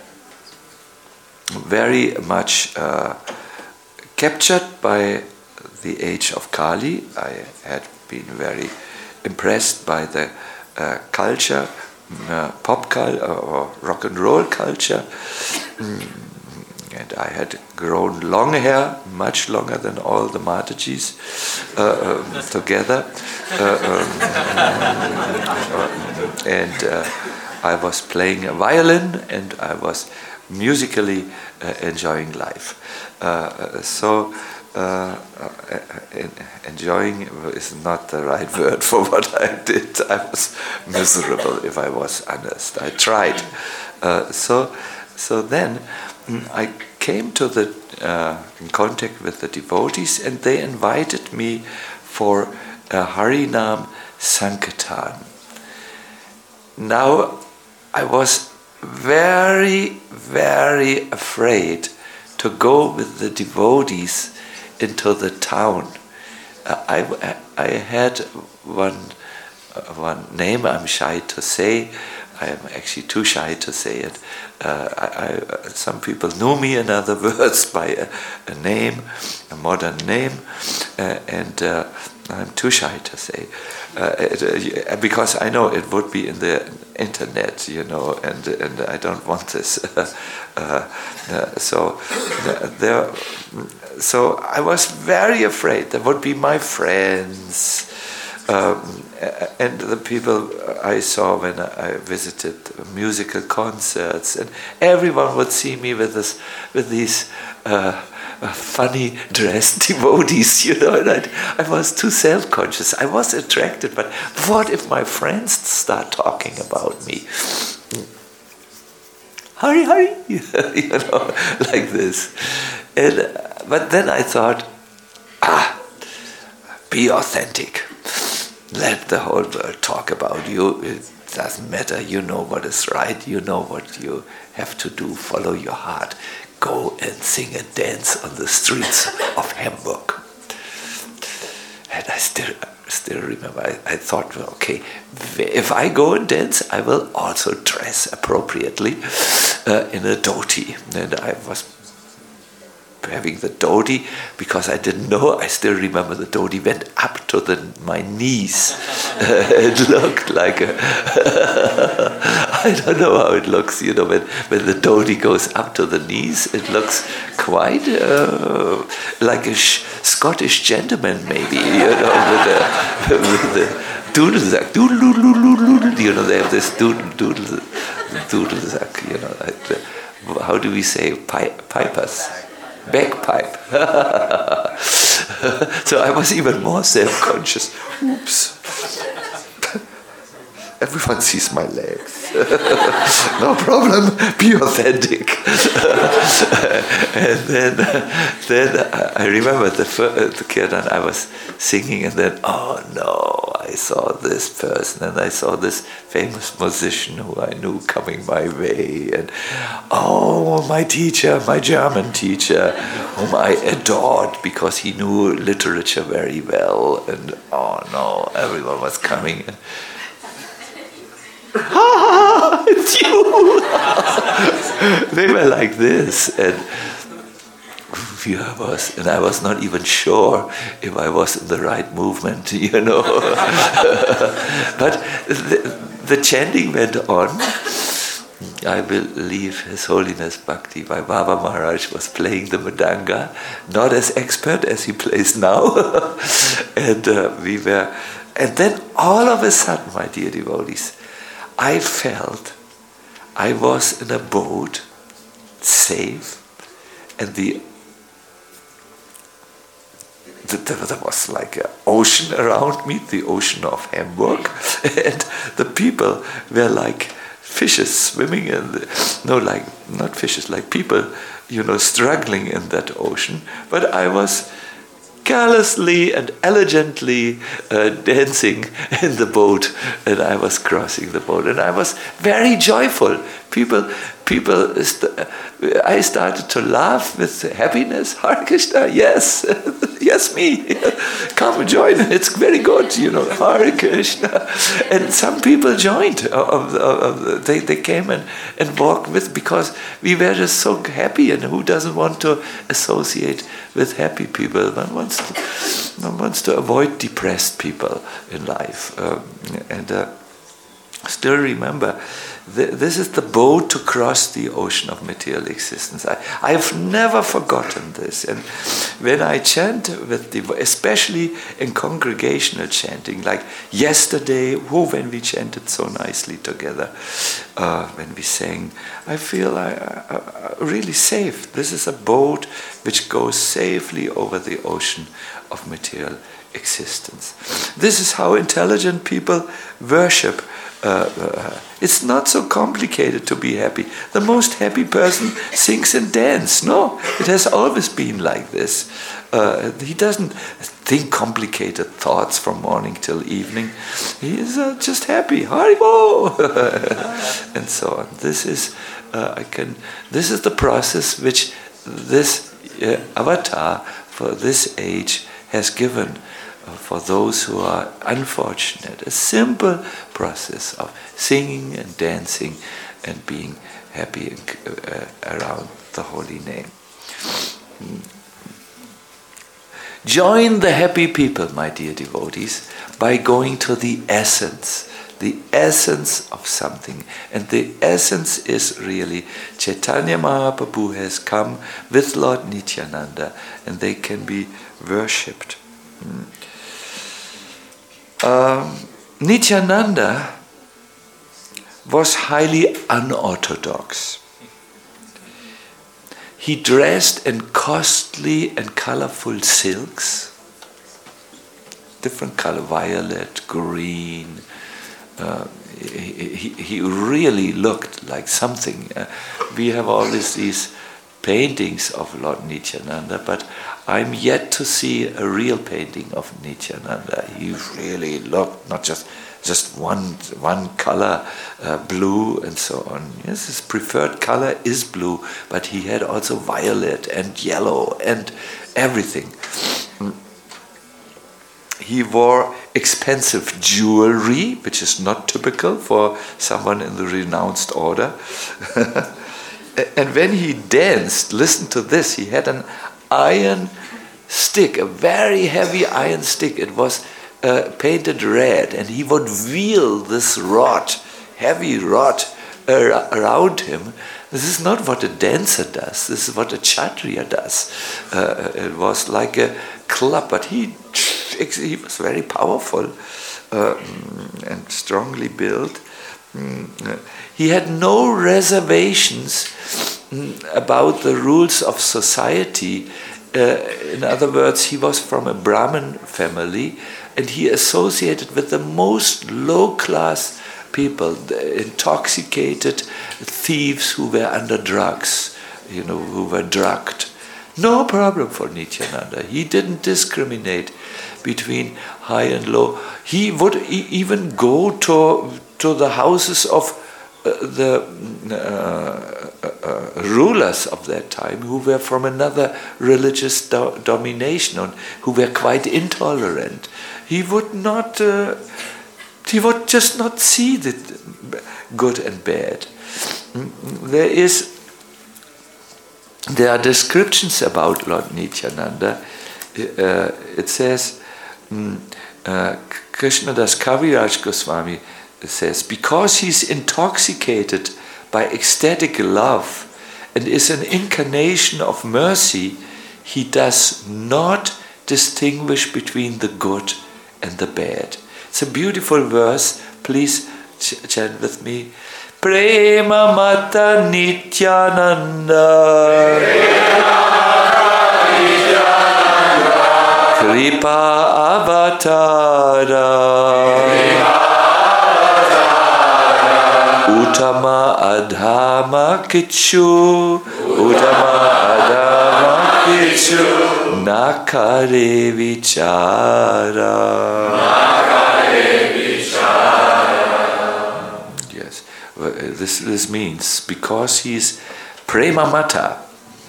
very much captured by the age of Kali. I had been very impressed by the culture, pop culture or rock and roll culture. And I had grown long hair, much longer than all the Matajis together. And I was playing a violin, and I was musically enjoying life. Enjoying is not the right word for what I did. I was miserable, if I was honest. I tried. So then I came to in contact with the devotees, and they invited me for a Harinam Sankirtan. Now, I was very, very afraid to go with the devotees into the town. I had one name I'm shy to say. am actually too shy to say it. Some people know me in other words by a name, a modern name, and I'm too shy to say because I know it would be in the internet, and I don't want this. So I was very afraid there would be my friends. And the people I saw when I visited musical concerts, and everyone would see me with these funny dressed devotees, and I was too self-conscious. I was attracted, but what if my friends start talking about me? Hurry, hurry, like this. But then I thought, be authentic. Let the whole world talk about you. It doesn't matter. You know what is right. You know what you have to do. Follow your heart. Go and sing and dance on the streets of Hamburg. And I still remember, I thought, well, okay, if I go and dance, I will also dress appropriately in a dhoti. And I was having the dhoti, because I didn't know, I still remember the dhoti went up to my knees. It looked like I don't know how it looks, when the dhoti goes up to the knees, it looks quite like a Scottish gentleman, maybe, with the doodle-zack, they have this doodle-zack, how do we say, pipers? Bagpipe. So I was even more self-conscious. Oops. Everyone sees my legs. No problem. Be authentic. And then I remember the kirtan I was singing, and then, oh no, I saw this person, and I saw this famous musician who I knew coming my way, and oh, my teacher, my German teacher, whom I adored because he knew literature very well, and oh no, everyone was coming. It's you! They were like this, and I was not even sure if I was in the right movement, But the chanting went on. I believe His Holiness Bhakti Bhai Baba Maharaj was playing the mridanga, not as expert as he plays now, and and then all of a sudden, my dear devotees, I felt I was in a boat, safe, and there was like an ocean around me, the ocean of Hamburg, and the people were like fishes swimming not fishes, like people, struggling in that ocean. But I was carelessly and elegantly dancing in the boat, and I was crossing the boat, and I was very joyful. I started to laugh with happiness. Hare Krishna, yes, yes, me. Come join. It's very good, Hare Krishna. And some people joined. They came and walked with, because we were just so happy. And who doesn't want to associate with happy people? One wants to avoid depressed people in life. Still remember, this is the boat to cross the ocean of material existence. I've never forgotten this. And when I chant especially in congregational chanting, like yesterday, when we chanted so nicely together, when we sang, I feel really safe. This is a boat which goes safely over the ocean of material existence. This is how intelligent people worship. It's not so complicated to be happy. The most happy person sings and dances. No, it has always been like this. He doesn't think complicated thoughts from morning till evening. He is just happy. Haribo! And so on. This is the process which this avatar for this age has given for those who are unfortunate. A simple process of singing and dancing and being happy around the holy name. Join the happy people, my dear devotees, by going to the essence of something. And the essence is really Chaitanya Mahaprabhu has come with Lord Nityananda, and they can be worshipped. Nityananda was highly unorthodox. He dressed in costly and colorful silks, different color, violet, green. He really looked like something. We have always these paintings of Lord Nityananda, but I'm yet to see a real painting of Nityananda. He really looked not just one color, blue and so on. Yes, his preferred color is blue, but he had also violet and yellow and everything. He wore expensive jewelry, which is not typical for someone in the renounced order. And when he danced, listen to this, he had an iron stick, a very heavy iron stick. It was painted red, and he would wheel this rod, heavy rod, around him. This is not what a dancer does, this is what a Kshatriya does. It was like a club, but he was very powerful and strongly built. He had no reservations about the rules of society. In other words, he was from a Brahmin family, and he associated with the most low-class people, the intoxicated thieves who were under drugs, who were drugged. No problem for Nityananda. He didn't discriminate between high and low. He would even go to the houses of the rulers of that time, who were from another religious domination, and who were quite intolerant. He would not. He would just not see the good and bad. There are descriptions about Lord Nityananda. It says, Krishnadas Kaviraj Goswami says, because he's intoxicated by ecstatic love and is an incarnation of mercy, he does not distinguish between the good and the bad. It's a beautiful verse. Please chant with me. Prema Mata Nityananda, Kripa Avatara, Uttama Adhama Kichu, Nakare Vichara. Yes, this means because he's Prema Mata.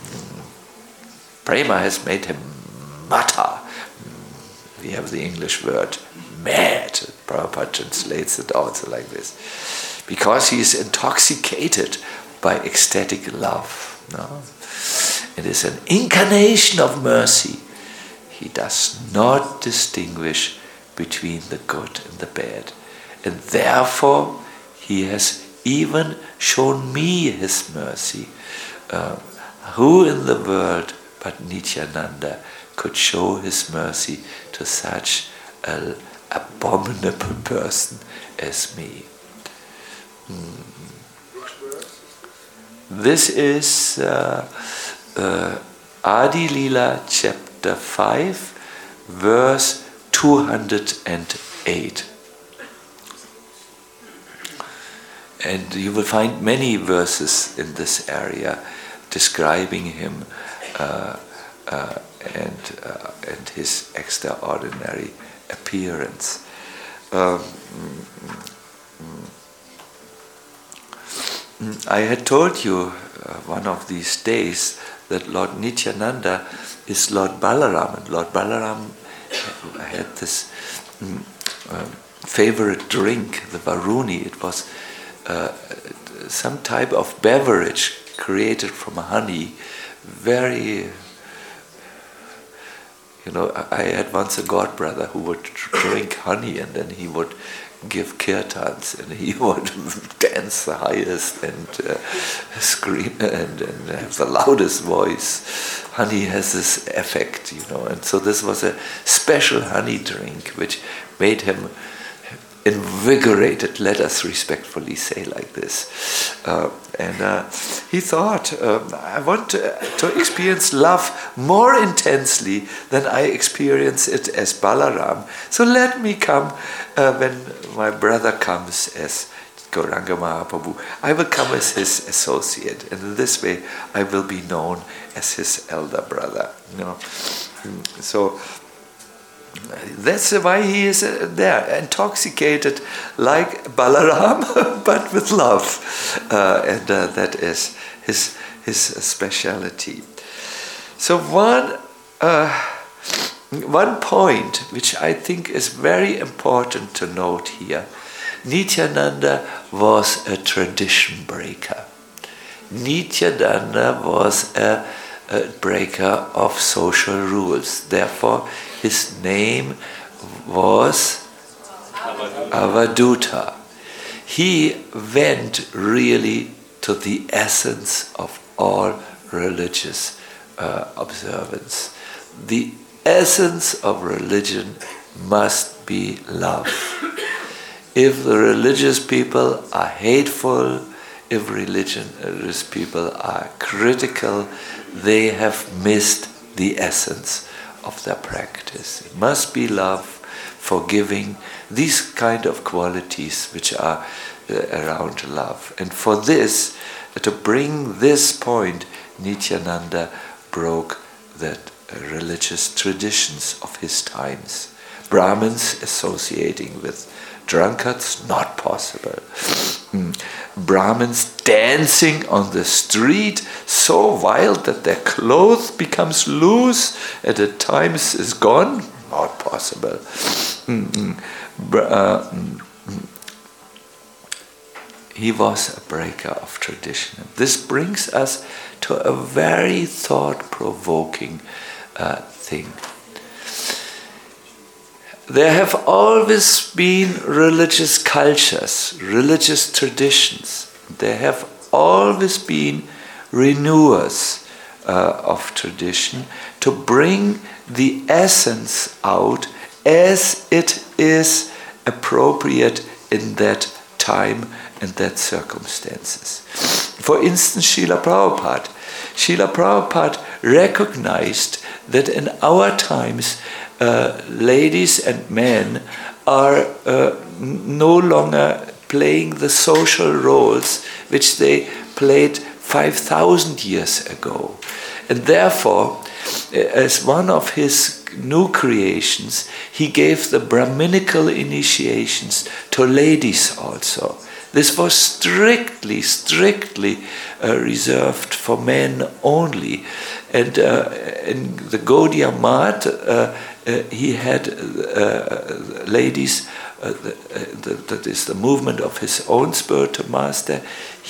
Prema has made him Mata. We have the English word mad. Prabhupada translates it also like this. Because he is intoxicated by ecstatic love. No? It is an incarnation of mercy. He does not distinguish between the good and the bad. And therefore, he has even shown me his mercy. Who in the world but Nityananda could show his mercy to such an abominable person as me? This is Adi Lila chapter 5, verse 208. And you will find many verses in this area describing him and his extraordinary appearance. I had told you one of these days that Lord Nityananda is Lord Balaram, and Lord Balaram had this favorite drink, the Varuni. It was some type of beverage created from honey, very, I had once a godbrother who would drink honey and then he would give kirtans and he would dance the highest and scream and have the loudest voice. Honey has this effect, and so this was a special honey drink which made him invigorated, let us respectfully say like this. And he thought, I want to experience love more intensely than I experience it as Balaram. So let me come when my brother comes as Gauranga Mahaprabhu. I will come as his associate, and in this way I will be known as his elder brother. So that's why he is there, intoxicated like Balaram, but with love, and that is his speciality. So one point which I think is very important to note here: Nityananda was a tradition breaker. Nityananda was a breaker of social rules. Therefore, his name was Avaduta. He went really to the essence of all religious observance. The essence of religion must be love. If the religious people are hateful, if religious people are critical, they have missed the essence of their practice. It must be love, forgiving, these kind of qualities which are around love. And for this, to bring this point, Nityananda broke the religious traditions of his times. Brahmins associating with drunkards, not possible. Brahmins dancing on the street, so wild that their clothes becomes loose and at times is gone, not possible. He was a breaker of tradition. This brings us to a very thought-provoking thing. There have always been religious cultures, religious traditions. There have always been renewers of tradition to bring the essence out as it is appropriate in that time and that circumstances. For instance, Srila Prabhupada recognized that in our times ladies and men are no longer playing the social roles which they played 5,000 years ago. And therefore, as one of his new creations, he gave the Brahminical initiations to ladies also. This was strictly reserved for men only. And in the Gaudiya Math, he had ladies, that is the movement of his own spiritual master,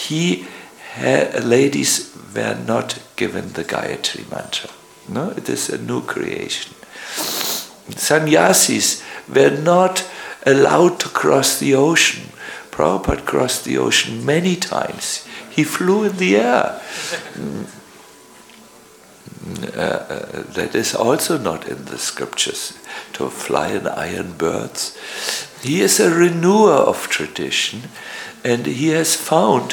ladies were not given the Gayatri mantra. No, it is a new creation. Sannyasis were not allowed to cross the ocean. Prabhupada crossed the ocean many times. He flew in the air. That is also not in the scriptures, to fly in iron birds. He is a renewer of tradition, and he has found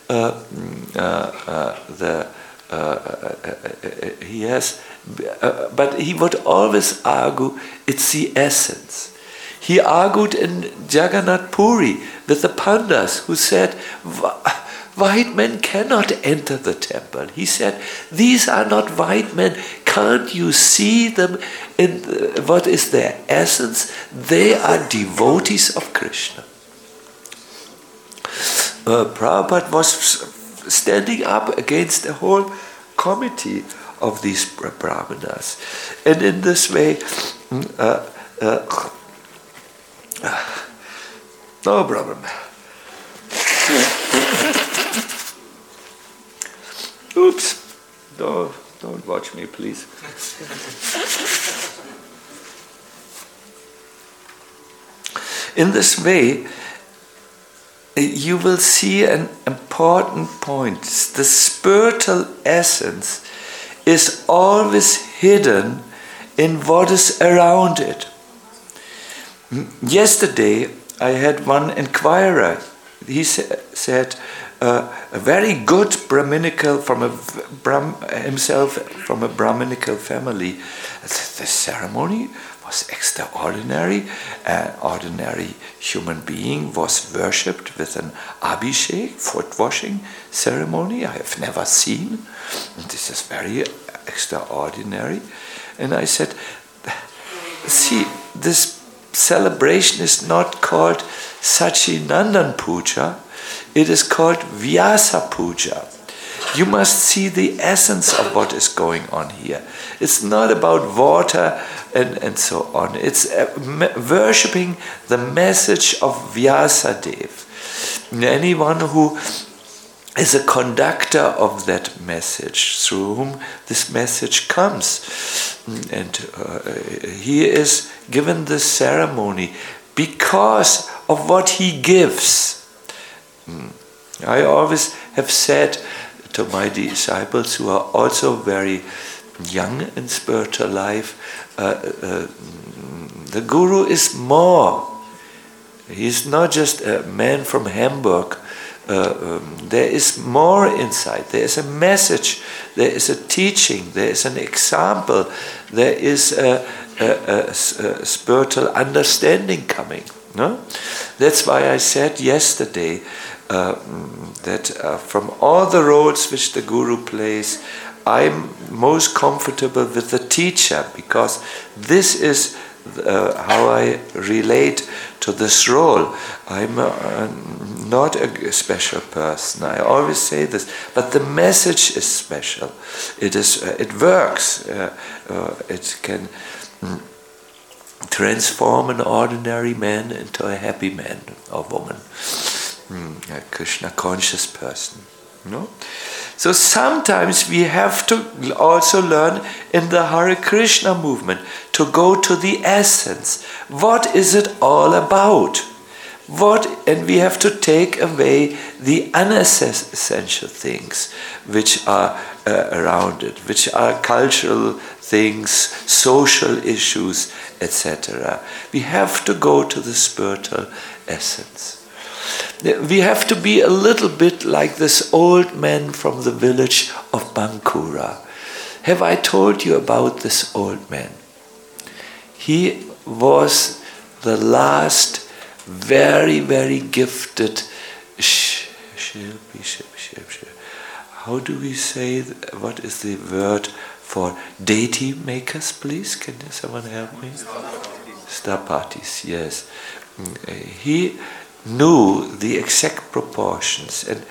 but he would always argue it's the essence. He argued in Jagannath Puri with the Pandas who said, white men cannot enter the temple. He said, these are not white men. Can't you see them in what is their essence? They are devotees of Krishna. Prabhupada was standing up against a whole committee of these brahmanas. And in this way, No problem. Oops. Don't watch me, please. In this way, you will see an important point. The spiritual essence is always hidden in what is around it. Yesterday, I had one inquirer. He said, a very good Brahminical himself from a Brahminical family. The ceremony was extraordinary. An ordinary human being was worshipped with an abhishek, foot washing ceremony. I have never seen. And this is very extraordinary. And I said, see, this celebration is not called Sachinandan Puja. It is called Vyasa Puja. You must see the essence of what is going on here. It's not about water and so on. It's worshipping the message of Vyasadeva. Anyone who is a conductor of that message, through whom this message comes. And he is given this ceremony because of what he gives. I always have said to my disciples who are also very young in spiritual life, the Guru is more. He is not just a man from Hamburg. There is more inside. There is a message. There is a teaching. There is an example. There is a spiritual understanding coming. No? That's why I said yesterday that from all the roles which the Guru plays, I'm most comfortable with the teacher, because this is how I relate to this role. I'm not a special person. I always say this, but the message is special. It works. It can transform an ordinary man into a happy man or woman, a Krishna conscious person. No? So sometimes we have to also learn in the Hare Krishna movement to go to the essence. What is it all about? And we have to take away the unessential things which are around it, which are cultural things, social issues, etc. We have to go to the spiritual essence. We have to be a little bit like this old man from the village of Bankura. Have I told you about this old man? He was the last very, very gifted how do we say, what is the word for deity makers, please? Can someone help me? Stapatis, yes. He knew the exact proportions, and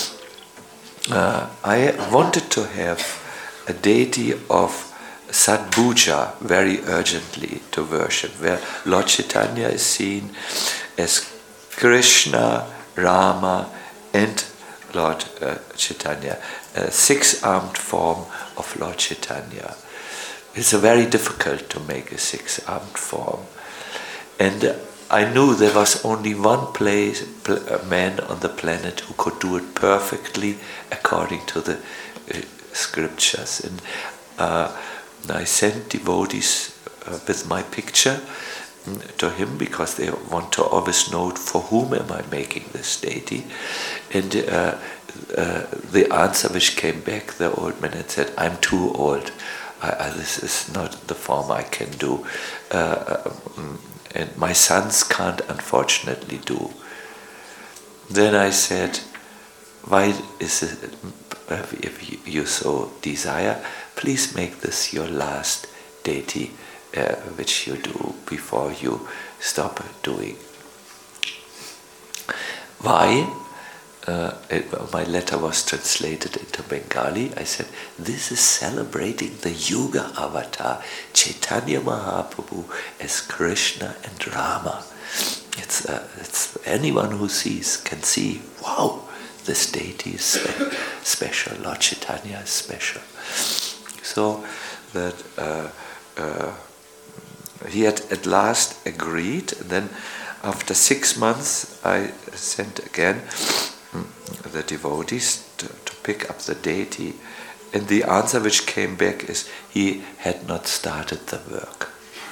I wanted to have a deity of Sadbhuja very urgently to worship, where Lord Chaitanya is seen as Krishna, Rama, and Lord Chaitanya, a six-armed form of Lord Chaitanya. It's very difficult to make a six-armed form. And I knew there was only one man on the planet who could do it perfectly according to the scriptures. And I sent devotees with my picture to him, because they want to always know for whom am I making this deity. And the answer which came back, the old man had said, I'm too old. This is not the form I can do. And my sons can't unfortunately do. Then I said, why is it, if you so desire, please make this your last deity which you do before you stop doing. Why? my letter was translated into Bengali. I said, this is celebrating the Yuga avatar, Chaitanya Mahaprabhu as Krishna and Rama. It's anyone who sees can see, wow, this deity is special, Lord Chaitanya is special. So that he had at last agreed, and then after 6 months I sent again the devotees to pick up the deity, and the answer which came back is he had not started the work.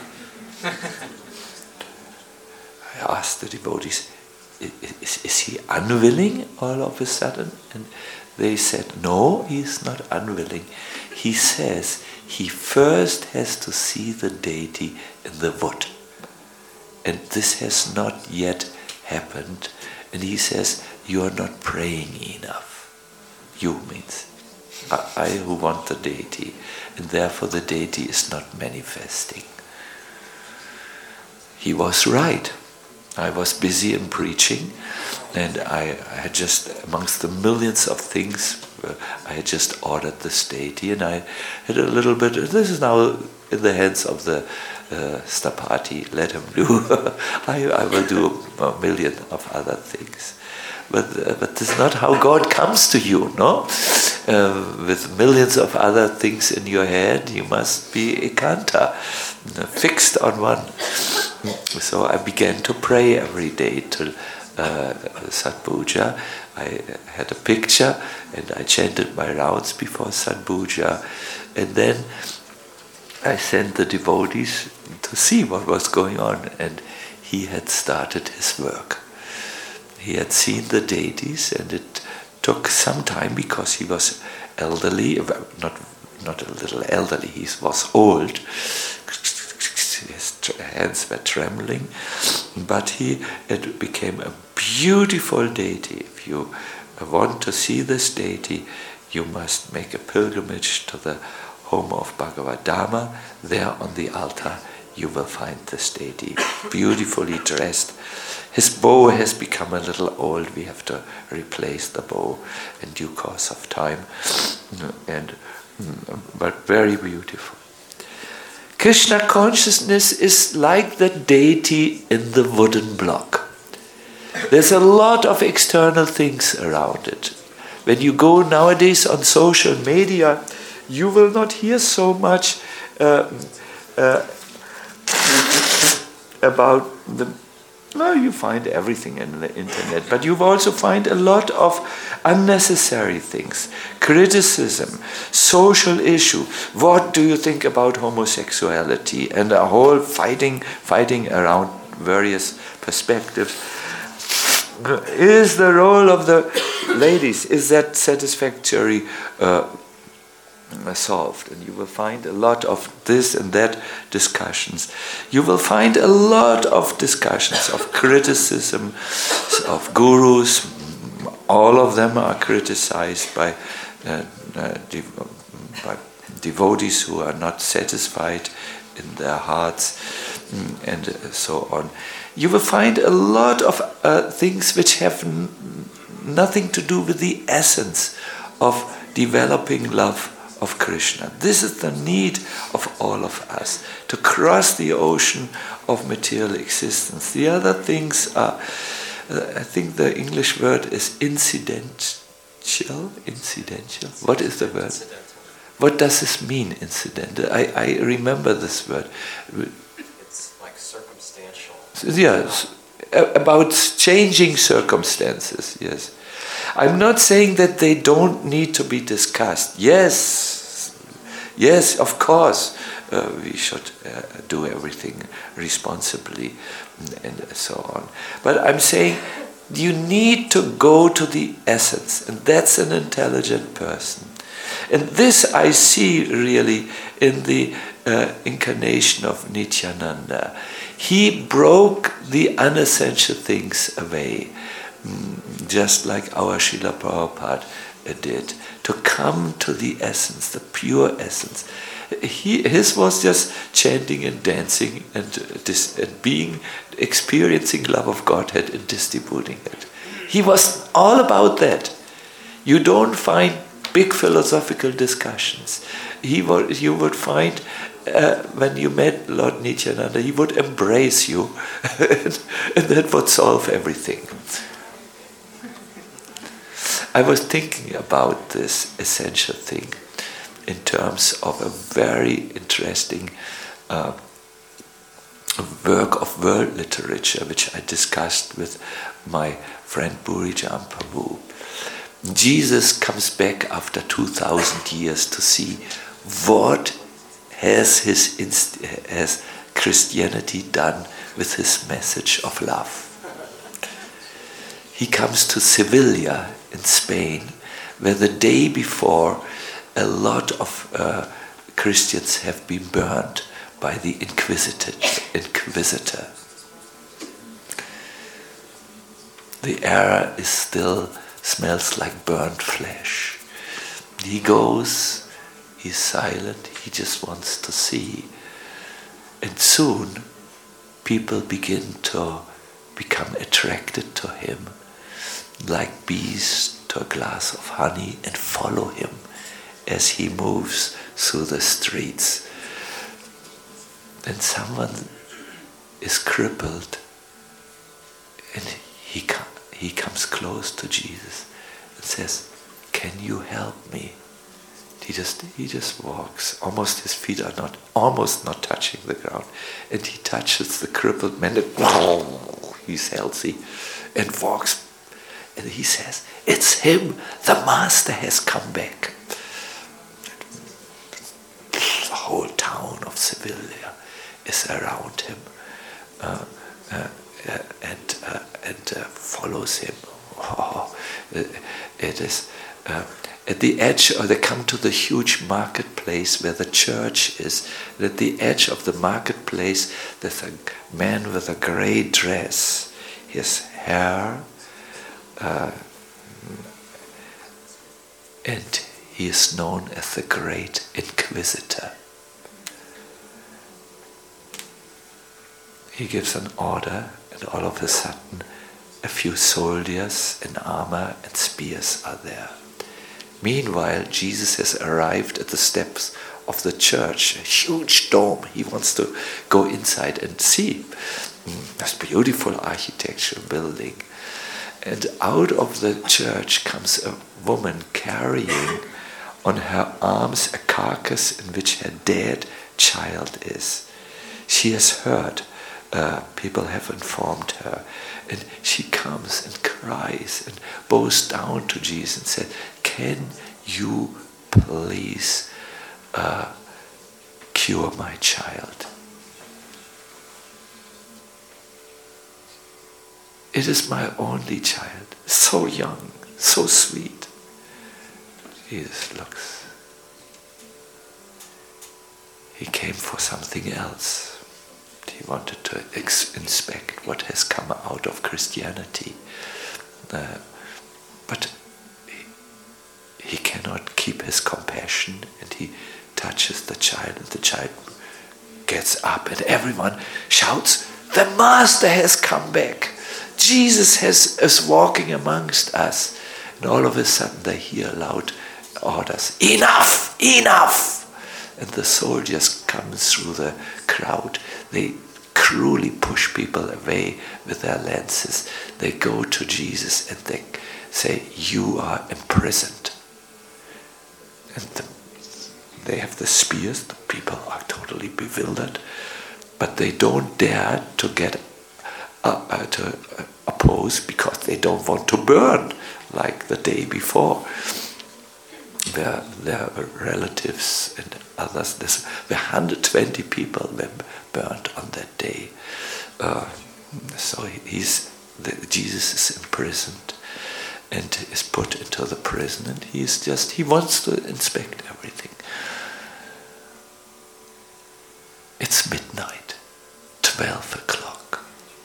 I asked the devotees, is he unwilling all of a sudden? And they said, no, he is not unwilling. He says he first has to see the deity in the wood. And this has not yet happened. And he says, you are not praying enough. You means I who want the deity. And therefore the deity is not manifesting. He was right. I was busy in preaching, and I had just, amongst the millions of things, I had just ordered this deity, and I had a little bit, this is now in the hands of the Stapati, let him do. I will do a million of other things. But this is not how God comes to you, no? With millions of other things in your head, you must be ekanta, fixed on one. So I began to pray every day till Sadpuja. I had a picture and I chanted my rounds before Sadpuja. And then I sent the devotees to see what was going on. And he had started his work. He had seen the deities, and it took some time because he was elderly, not a little elderly, he was old. His hands were trembling, but it became a beautiful deity. If you want to see this deity, you must make a pilgrimage to the home of Bhagavad Dharma. There on the altar you will find this deity, beautifully dressed. His bow has become a little old. We have to replace the bow in due course of time, but very beautiful. Krishna consciousness is like the deity in the wooden block. There's a lot of external things around it. When you go nowadays on social media, you will not hear so much about the... No, you find everything in the internet, but you also find a lot of unnecessary things. Criticism, social issue. What do you think about homosexuality? And a whole fighting around various perspectives. Is the role of the ladies, is that satisfactory solved? And you will find a lot of this and that discussions. You will find a lot of discussions of criticism of gurus. All of them are criticized by devotees who are not satisfied in their hearts, and so on. You will find a lot of things which have nothing to do with the essence of developing love of Krishna. This is the need of all of us, to cross the ocean of material existence. The other things are, I think the English word is incidental. What is the word? Incidental. What does this mean, incidental? I remember this word. It's like circumstantial. Yes, about changing circumstances, yes. I'm not saying that they don't need to be discussed. Yes, of course, we should do everything responsibly and so on. But I'm saying you need to go to the essence, and that's an intelligent person. And this I see really in the incarnation of Nityananda. He broke the unessential things away, just like our Srila Prabhupada did, to come to the essence, the pure essence. His was just chanting and dancing and experiencing love of Godhead and distributing it. He was all about that. You don't find big philosophical discussions. You would find, when you met Lord Nityananda, he would embrace you, and that would solve everything. I was thinking about this essential thing in terms of a very interesting work of world literature, which I discussed with my friend Buri Jampabu. Jesus comes back after 2,000 years to see what has Christianity done with his message of love. He comes to Sevilla in Spain, where the day before a lot of Christians have been burned by the Inquisitor. The air smells like burnt flesh. He goes, he's silent, he just wants to see. And soon people begin to become attracted to him, like bees to a glass of honey, and follow him as he moves through the streets. Then someone is crippled, and he comes close to Jesus and says, "Can you help me?" He just walks. Almost his feet are not touching the ground, and he touches the crippled man. And he's healthy, and walks. And he says, "It's him. The Master has come back." The whole town of Sevilla is around him and follows him. Oh, it is at the edge, or they come to the huge marketplace where the church is. And at the edge of the marketplace, there's a man with a grey dress. His hair, and he is known as the Great Inquisitor. He gives an order, and all of a sudden a few soldiers in armor and spears are there. Meanwhile, Jesus has arrived at the steps of the church, a huge dome. He wants to go inside and see this beautiful architectural building. And out of the church comes a woman carrying on her arms a carcass in which her dead child is. She has heard, people have informed her, and she comes and cries and bows down to Jesus and said, "Can you please cure my child? It is my only child, so young, so sweet." Jesus looks. He came for something else. He wanted to inspect what has come out of Christianity. But he cannot keep his compassion, and he touches the child, and the child gets up, and everyone shouts, "The Master has come back! Jesus is walking amongst us." And all of a sudden they hear loud orders, "Enough! Enough!" And the soldiers come through the crowd. They cruelly push people away with their lances. They go to Jesus and they say, "You are imprisoned." And they have the spears. The people are totally bewildered, but they don't dare to get to oppose, because they don't want to burn like the day before. Their relatives and others, the 120 people were burned on that day. So Jesus is imprisoned and is put into the prison, and he wants to inspect everything. It's midnight, 12 o'clock.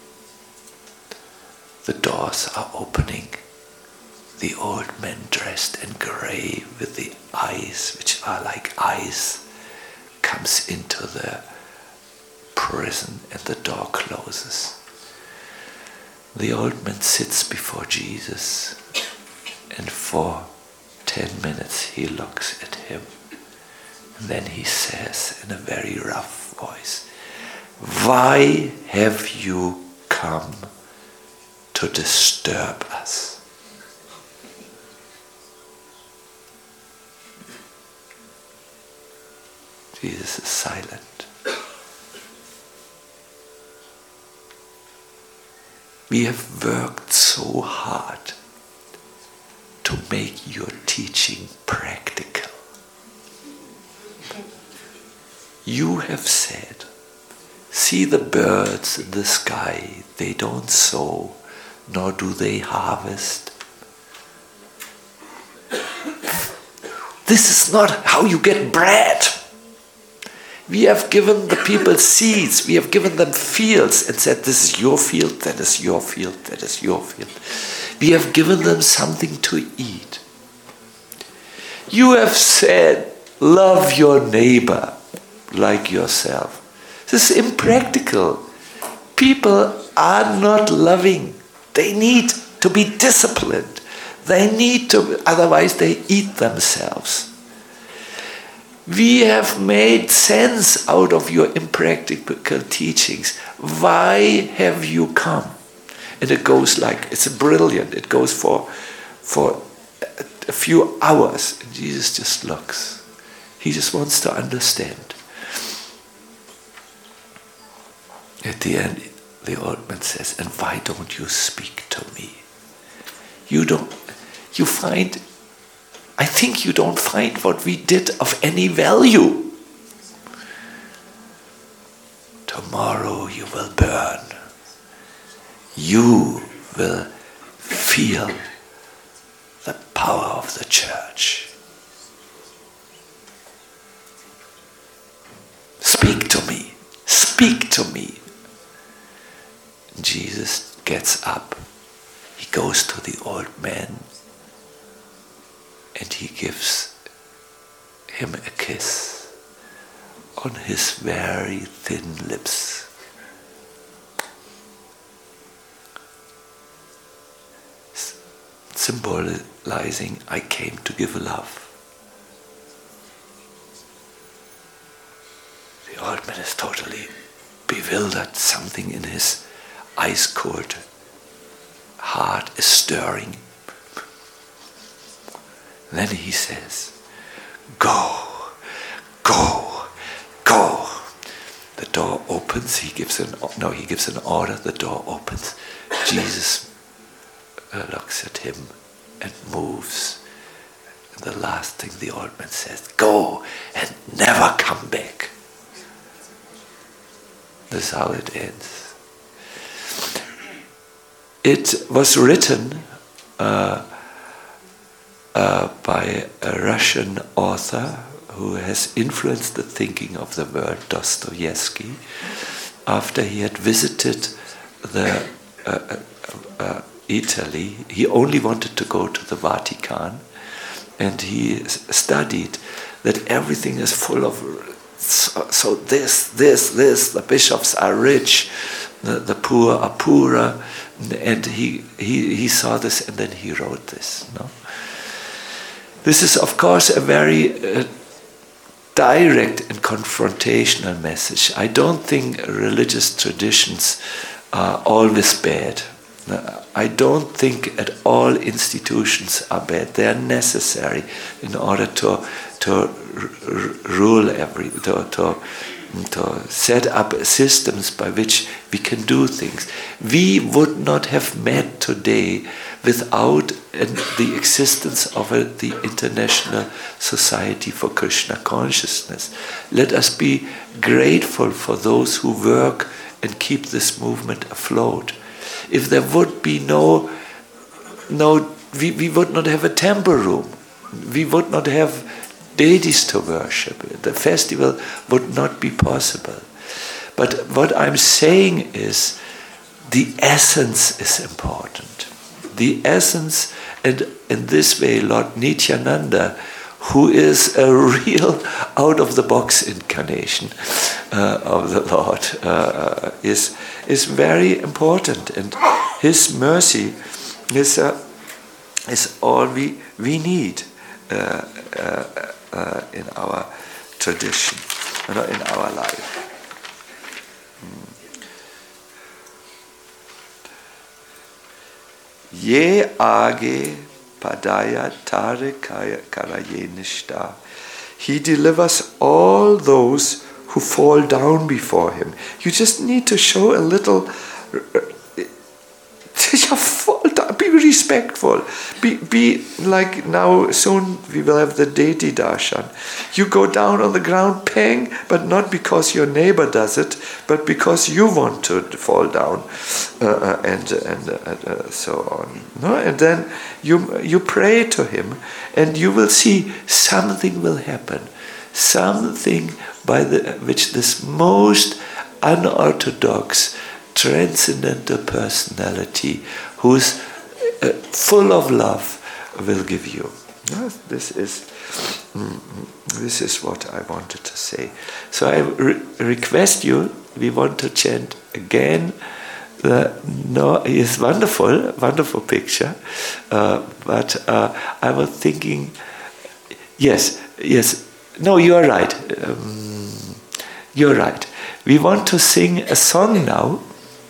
The doors are opening. The old man dressed in grey with the eyes, which are like ice, comes into the prison, and the door closes. The old man sits before Jesus, and for 10 minutes he looks at him. And then he says in a very rough voice, "Why have you come to disturb us?" Jesus is silent. We have worked so hard to make your teaching practical. You have said, "See the birds in the sky, they don't sow, nor do they harvest." This is not how you get bread. We have given the people seeds, we have given them fields and said, "This is your field, that is your field, that is your field." We have given them something to eat. You have said, "Love your neighbor like yourself." This is impractical. People are not loving. They need to be disciplined. They need to, otherwise they eat themselves. We have made sense out of your impractical teachings. Why have you come? And it goes like, it's brilliant. It goes for a few hours. And Jesus just looks. He just wants to understand. At the end, the old man says, "And why don't you speak to me?" I think you don't find what we did of any value. Tomorrow you will burn. You will feel the power of the church. Speak to me. Speak to me. Jesus gets up. He goes to the old man. And he gives him a kiss on his very thin lips. Symbolizing, I came to give love. The old man is totally bewildered. Something in his ice-cold heart is stirring. Then he says, "Go, go, go." The door opens. He gives an order. The door opens. Jesus looks at him and moves. And the last thing the old man says, "Go and never come back." This is how it ends. It was written by a Russian author who has influenced the thinking of the world, Dostoevsky, after he had visited Italy. He only wanted to go to the Vatican, and he studied that everything is full of this, the bishops are rich, the poor are poorer, and he saw this, and then he wrote this. No? This is, of course, a very direct and confrontational message. I don't think religious traditions are always bad. I don't think at all institutions are bad. They are necessary in order to rule to set up systems by which we can do things. We would not have met today without the existence of the International Society for Krishna Consciousness. Let us be grateful for those who work and keep this movement afloat. If there would be we would not have a temple room. We would not have deities to worship. The festival would not be possible. But what I'm saying is, the essence is important. The essence, and in this way, Lord Nityananda, who is a real out-of-the-box incarnation of the Lord, is very important. And His mercy is all we need in our tradition, in our life. Ye age padaya tare karaye nishta. He delivers all those who fall down before him. You just need to show a little. Fall down. Be respectful. Be like now. Soon we will have the Deity Darshan. You go down on the ground, paying, but not because your neighbor does it, but because you want to fall down, and so on. No, and then you pray to him, and you will see something will happen. Something which this most unorthodox, transcendental personality, who's full of love, will give you. This is what I wanted to say. So I request you. We want to chant again. It's wonderful picture. But I was thinking. Yes. No, you are right. You're right. We want to sing a song now.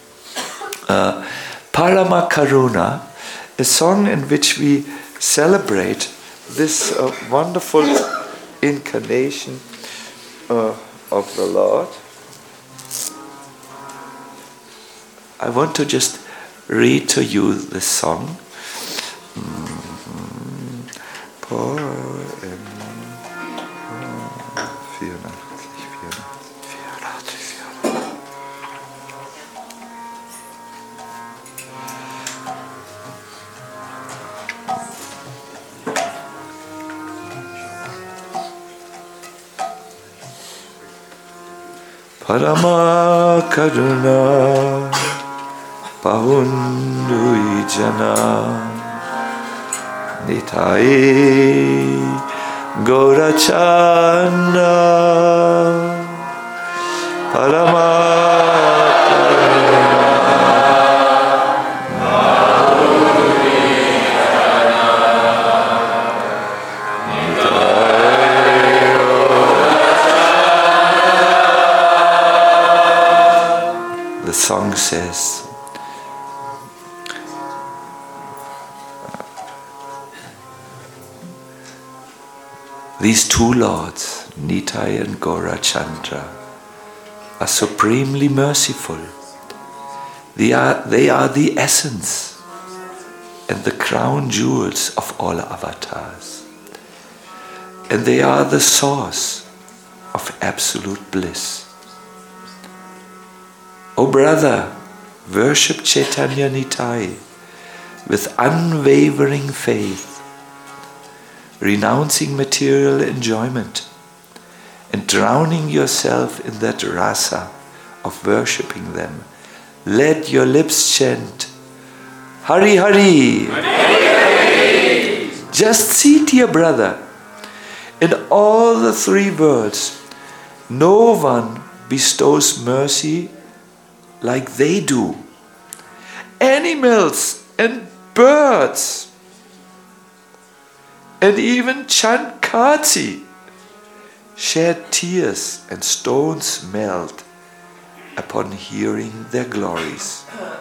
Parama Karuna, a song in which we celebrate this wonderful incarnation of the Lord. I want to just read to you the song. Parama Karuna Pahundui Jana Nitai Gaurachana Parama The song says, these two lords, Nitai and Gaurachandra, are supremely merciful. They are the essence and the crown jewels of all avatars. And they are the source of absolute bliss. O brother, worship Chaitanya Nitai with unwavering faith, renouncing material enjoyment and drowning yourself in that rasa of worshipping them. Let your lips chant, Hari Hari. Hari, Hari. Just see, dear brother, in all the three worlds, no one bestows mercy like they do. Animals and birds and even Chankati shed tears and stones melt upon hearing their glories.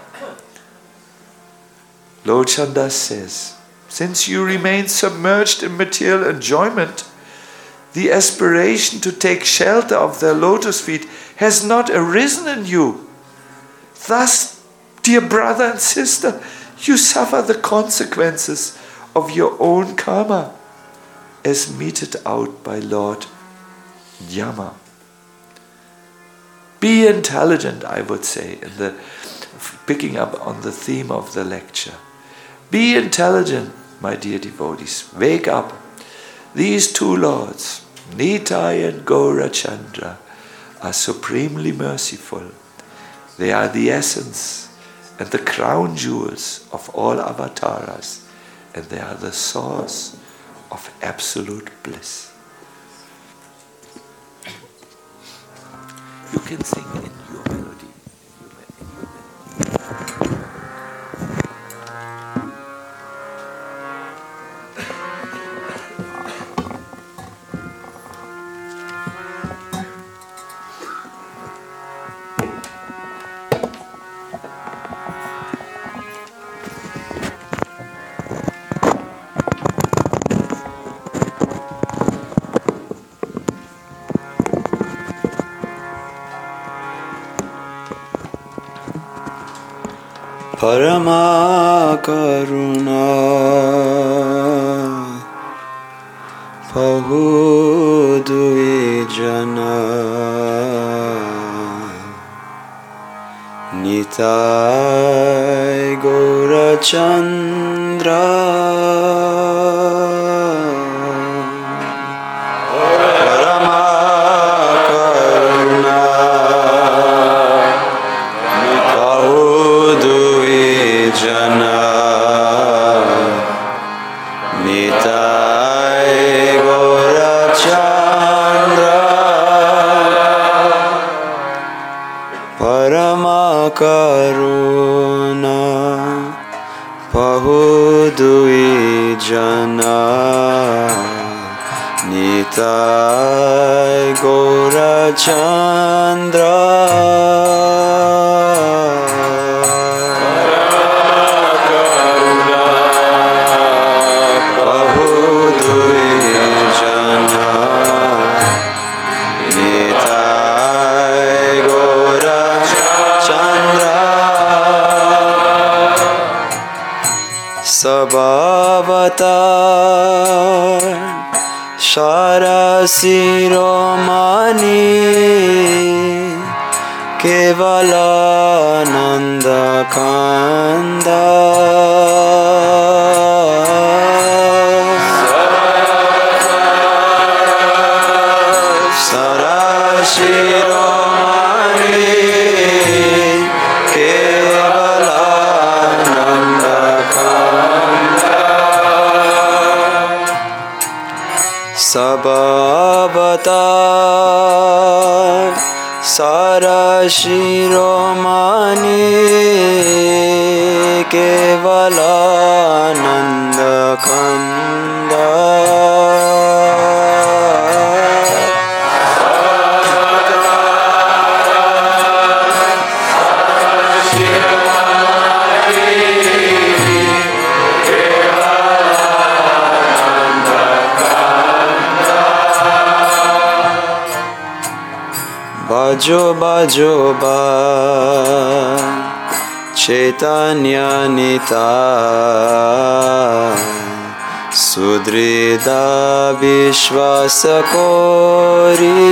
Lord Chandas says, since you remain submerged in material enjoyment, the aspiration to take shelter of their lotus feet has not arisen in you. Thus, dear brother and sister, you suffer the consequences of your own karma as meted out by Lord Yama. Be intelligent, I would say, picking up on the theme of the lecture. Be intelligent, my dear devotees. Wake up. These two lords, Nitai and Gaurachandra, are supremely merciful. They are the essence and the crown jewels of all avatars, and they are the source of absolute bliss. You can sing in your melody. Parama Karuna Pahudui Jana Nitai Gaurachandra Parama Karuna Pahudui Jana Nitai Gaurachandra Parama Karuna Pahudui Jana Nitai Gaurachandra Pahudui Jana Nitai Gaurachandra Sabhavatar Sharasiromani Kevalananda Kanda Sarashiromani Kevalananda Kanda Sabhavatar Sarashiromani Kevalananda Kanda Bajo bajo ba Chaitanya Nitai Sudrida Vishwasa Kori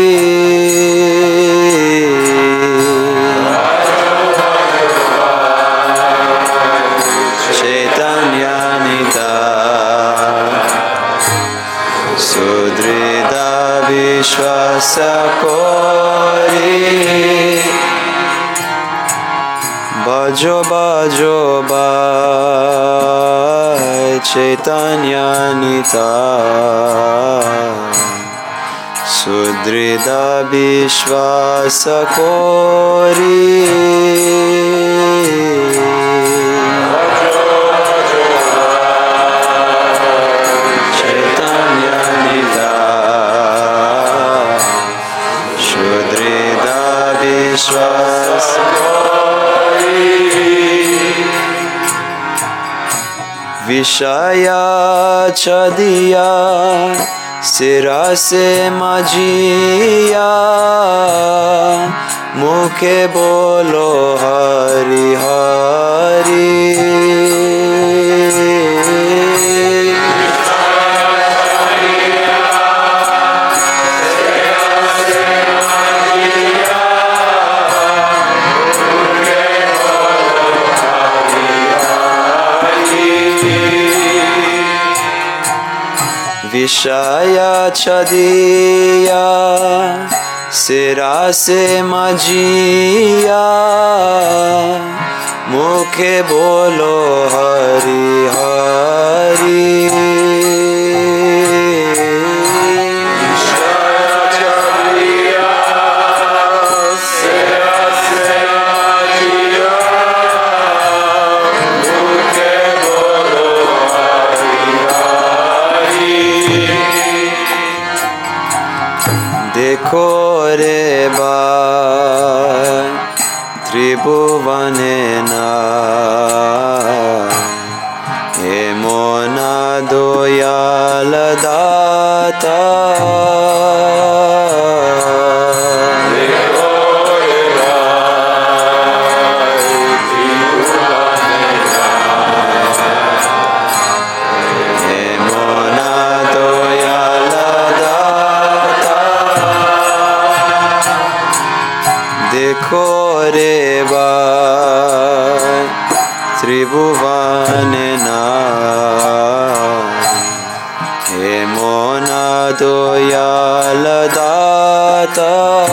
Chaitanya Nitai Sudrida Vishwasa Kori Bajo bajo bai Chaitanya Nitai Sudrida Vishwasa Kori Chaitanya Nitai Sudrida Vishwasa Vishaya Chadiya Sira se majiya Mukhe bolo Hari Hari Vishaya Chadiya Sira se majiya Mukhe bolo Hari Hari Vishaya Chadiya Sira se majiya Mukhe bolo Hari Dekho re bhai Tribhuvane na Emona doyal data Dekho re bhai Tribhuvane देखो रे बार त्रिभुवन हे मोना दयाल दाता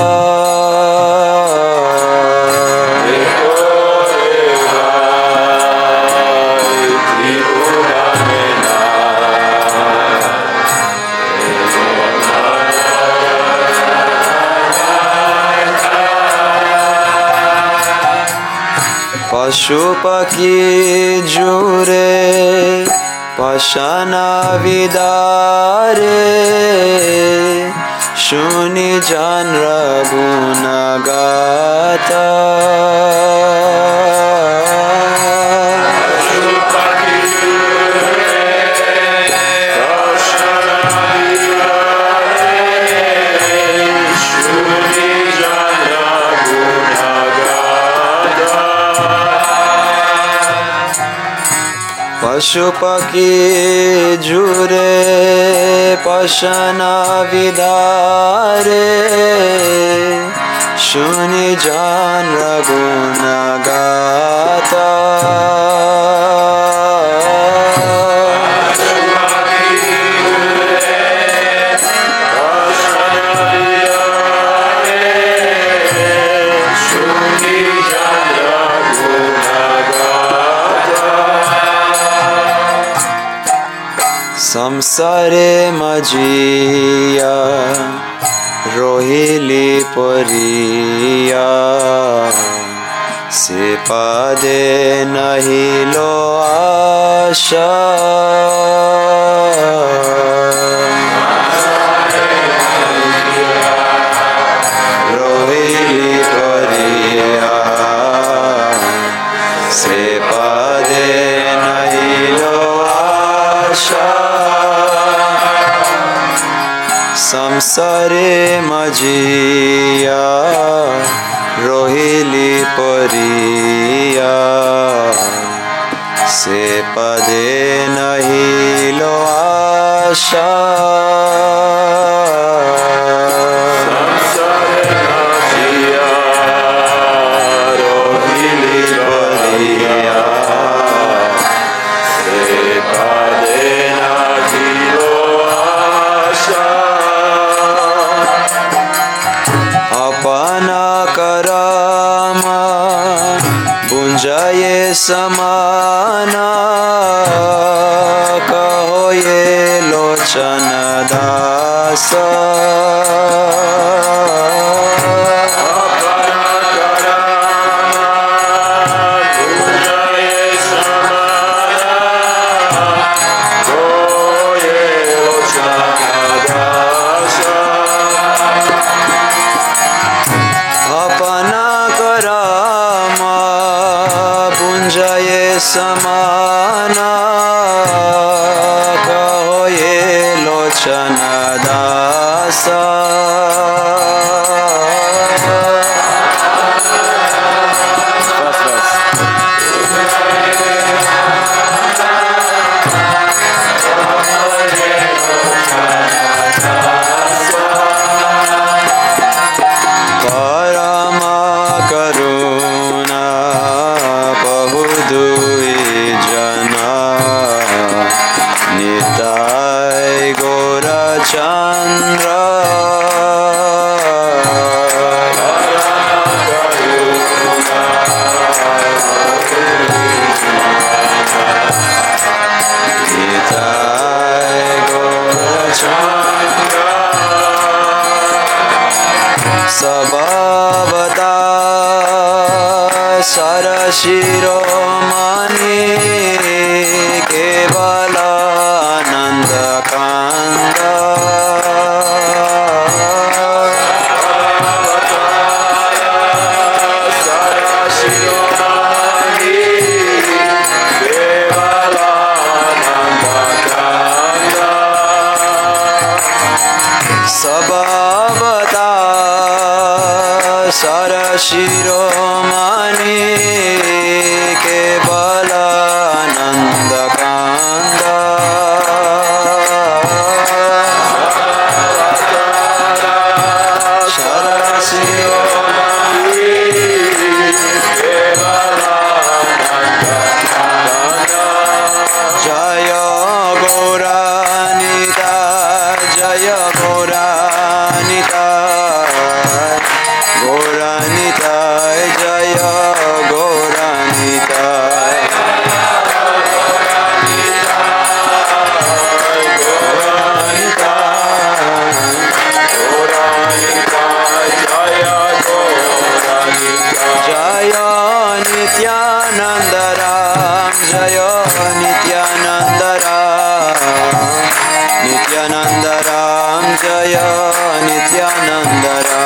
पशु पक्षी जुरे पशना विदारे शुनि जन रघुन गाता पशु पक्षी जुरे पशना विदारे शुनि जन रघुन गाता संसारे मजिया रोहिली परिया से पादे नहीं लो आशा रोहिली परिया से पादे नहीं लो आशा संसारे मजिया रोहिली परिया से पदे नहीं लो आशा जय समाना कहो ये लोचन दास समाना कहो ये लोचन दासा सभावता सरशिरोमणि Kevalanand कांद सभावता सरशिरोमणि Kevalanand कांद सरशिरोमणि Jaya Nityanandara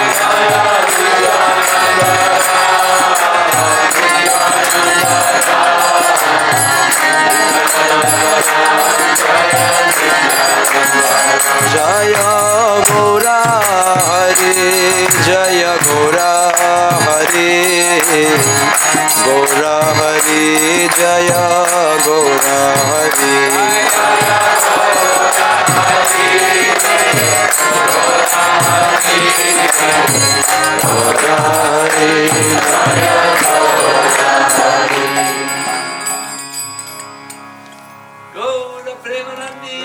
Jaya Gaura Hari Jaya Gaura Hari Gaura Hari Jaya Gaura Hari Gaura Hari Gaura Premanandi.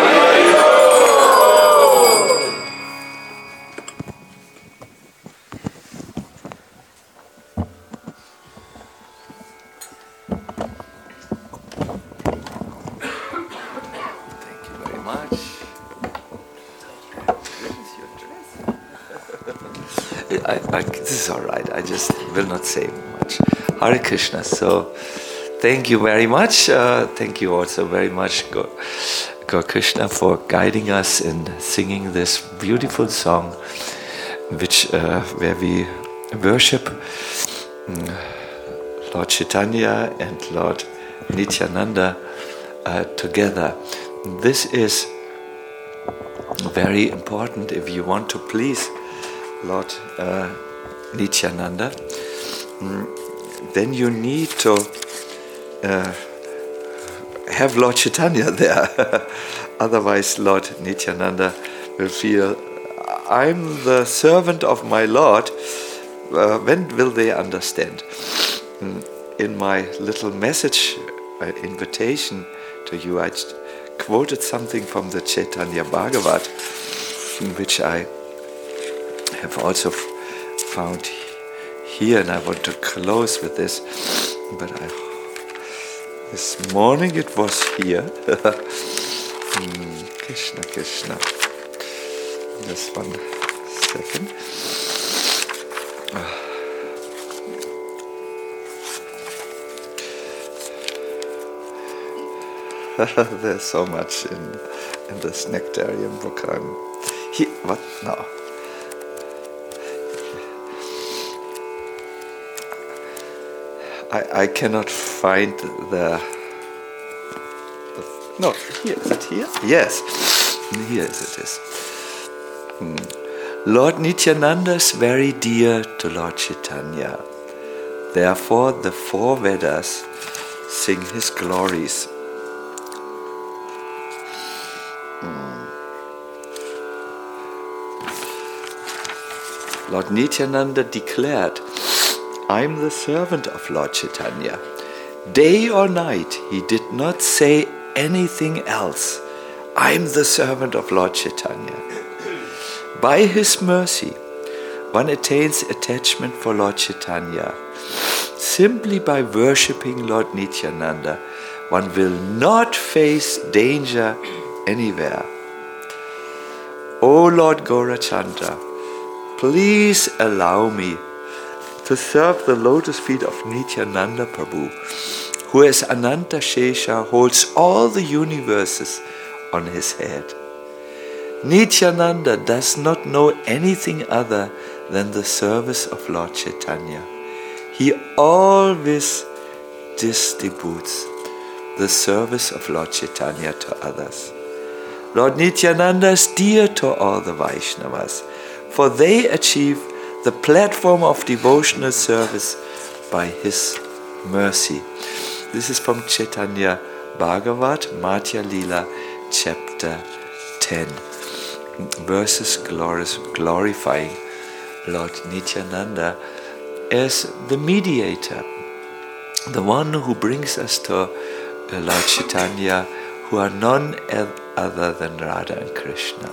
This is all right. I just will not say much. Hare Krishna. So, thank you very much. Thank you also very much, Gaur Krishna, for guiding us in singing this beautiful song, which where we worship Lord Chaitanya and Lord Nityananda together. This is very important if you want to please Lord Nityananda. Then you need to have Lord Chaitanya there. Otherwise, Lord Nityananda will feel, I'm the servant of my Lord. When will they understand? In my little message, invitation to you, I quoted something from the Chaitanya Bhagavat, which I have also found here, and I want to close with this. But this morning it was here. Krishna, Krishna. Just 1 second. There's so much in this Nectarian book. What? No. I cannot find the. No, here. Is it here? Yes. Here it is. Lord Nityananda is very dear to Lord Chaitanya. Therefore, the 4 Vedas sing his glories. Lord Nityananda declared, I'm the servant of Lord Chaitanya. Day or night, he did not say anything else. I'm the servant of Lord Chaitanya. By his mercy, one attains attachment for Lord Chaitanya. Simply by worshipping Lord Nityananda, one will not face danger anywhere. O Lord Gaurachandra, please allow me to serve the lotus feet of Nityananda Prabhu, who as Ananta Shesha holds all the universes on his head. Nityananda does not know anything other than the service of Lord Chaitanya. He always distributes the service of Lord Chaitanya to others. Lord Nityananda is dear to all the Vaishnavas, for they achieve the platform of devotional service by his mercy. This is from Chaitanya Bhagavat, Madhya Lila, chapter 10. Verses glorifying Lord Nityananda as the mediator, the one who brings us to Lord Chaitanya, who are none other than Radha and Krishna.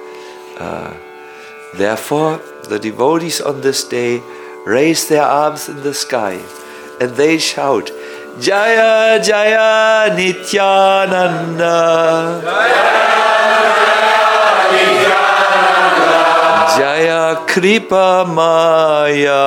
Therefore, the devotees on this day raise their arms in the sky and they shout, Jaya Jaya Nityananda, Jaya Kripa Maya,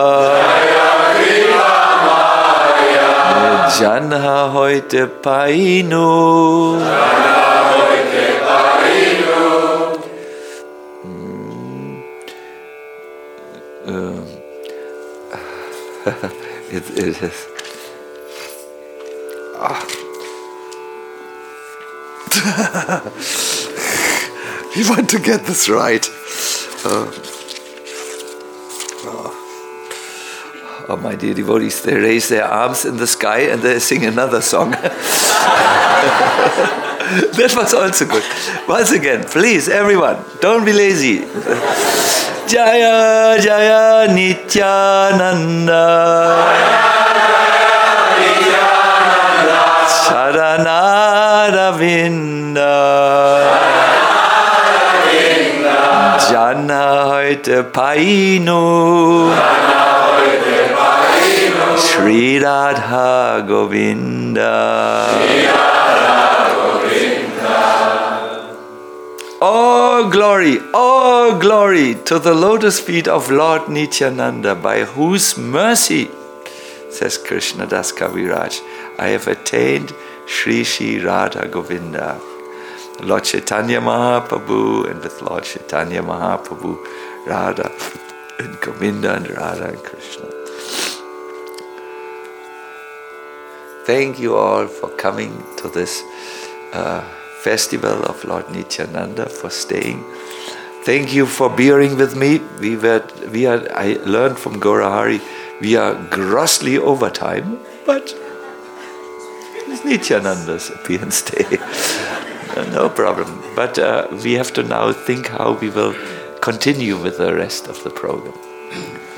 Janha heute Painu, It is. We want to get this right. Oh, my dear devotees, they raise their arms in the sky and they sing another song. That was also good. Once again, please, everyone, don't be lazy. Jaya Jaya Nityananda Charanaravinda Jana heute Painu Shri Radha Govinda. All glory to the lotus feet of Lord Nityananda, by whose mercy, says Krishna Das Kaviraj, I have attained Shri Shri Radha Govinda. Lord Chaitanya Mahaprabhu, and with Lord Chaitanya Mahaprabhu, Radha and Govinda and Radha and Krishna. Thank you all for coming to this festival of Lord Nityananda, for staying. Thank you for bearing with me. I learned from Gaurahari, we are grossly over time, but it's Nityananda's appearance day. No problem. But we have to now think how we will continue with the rest of the program.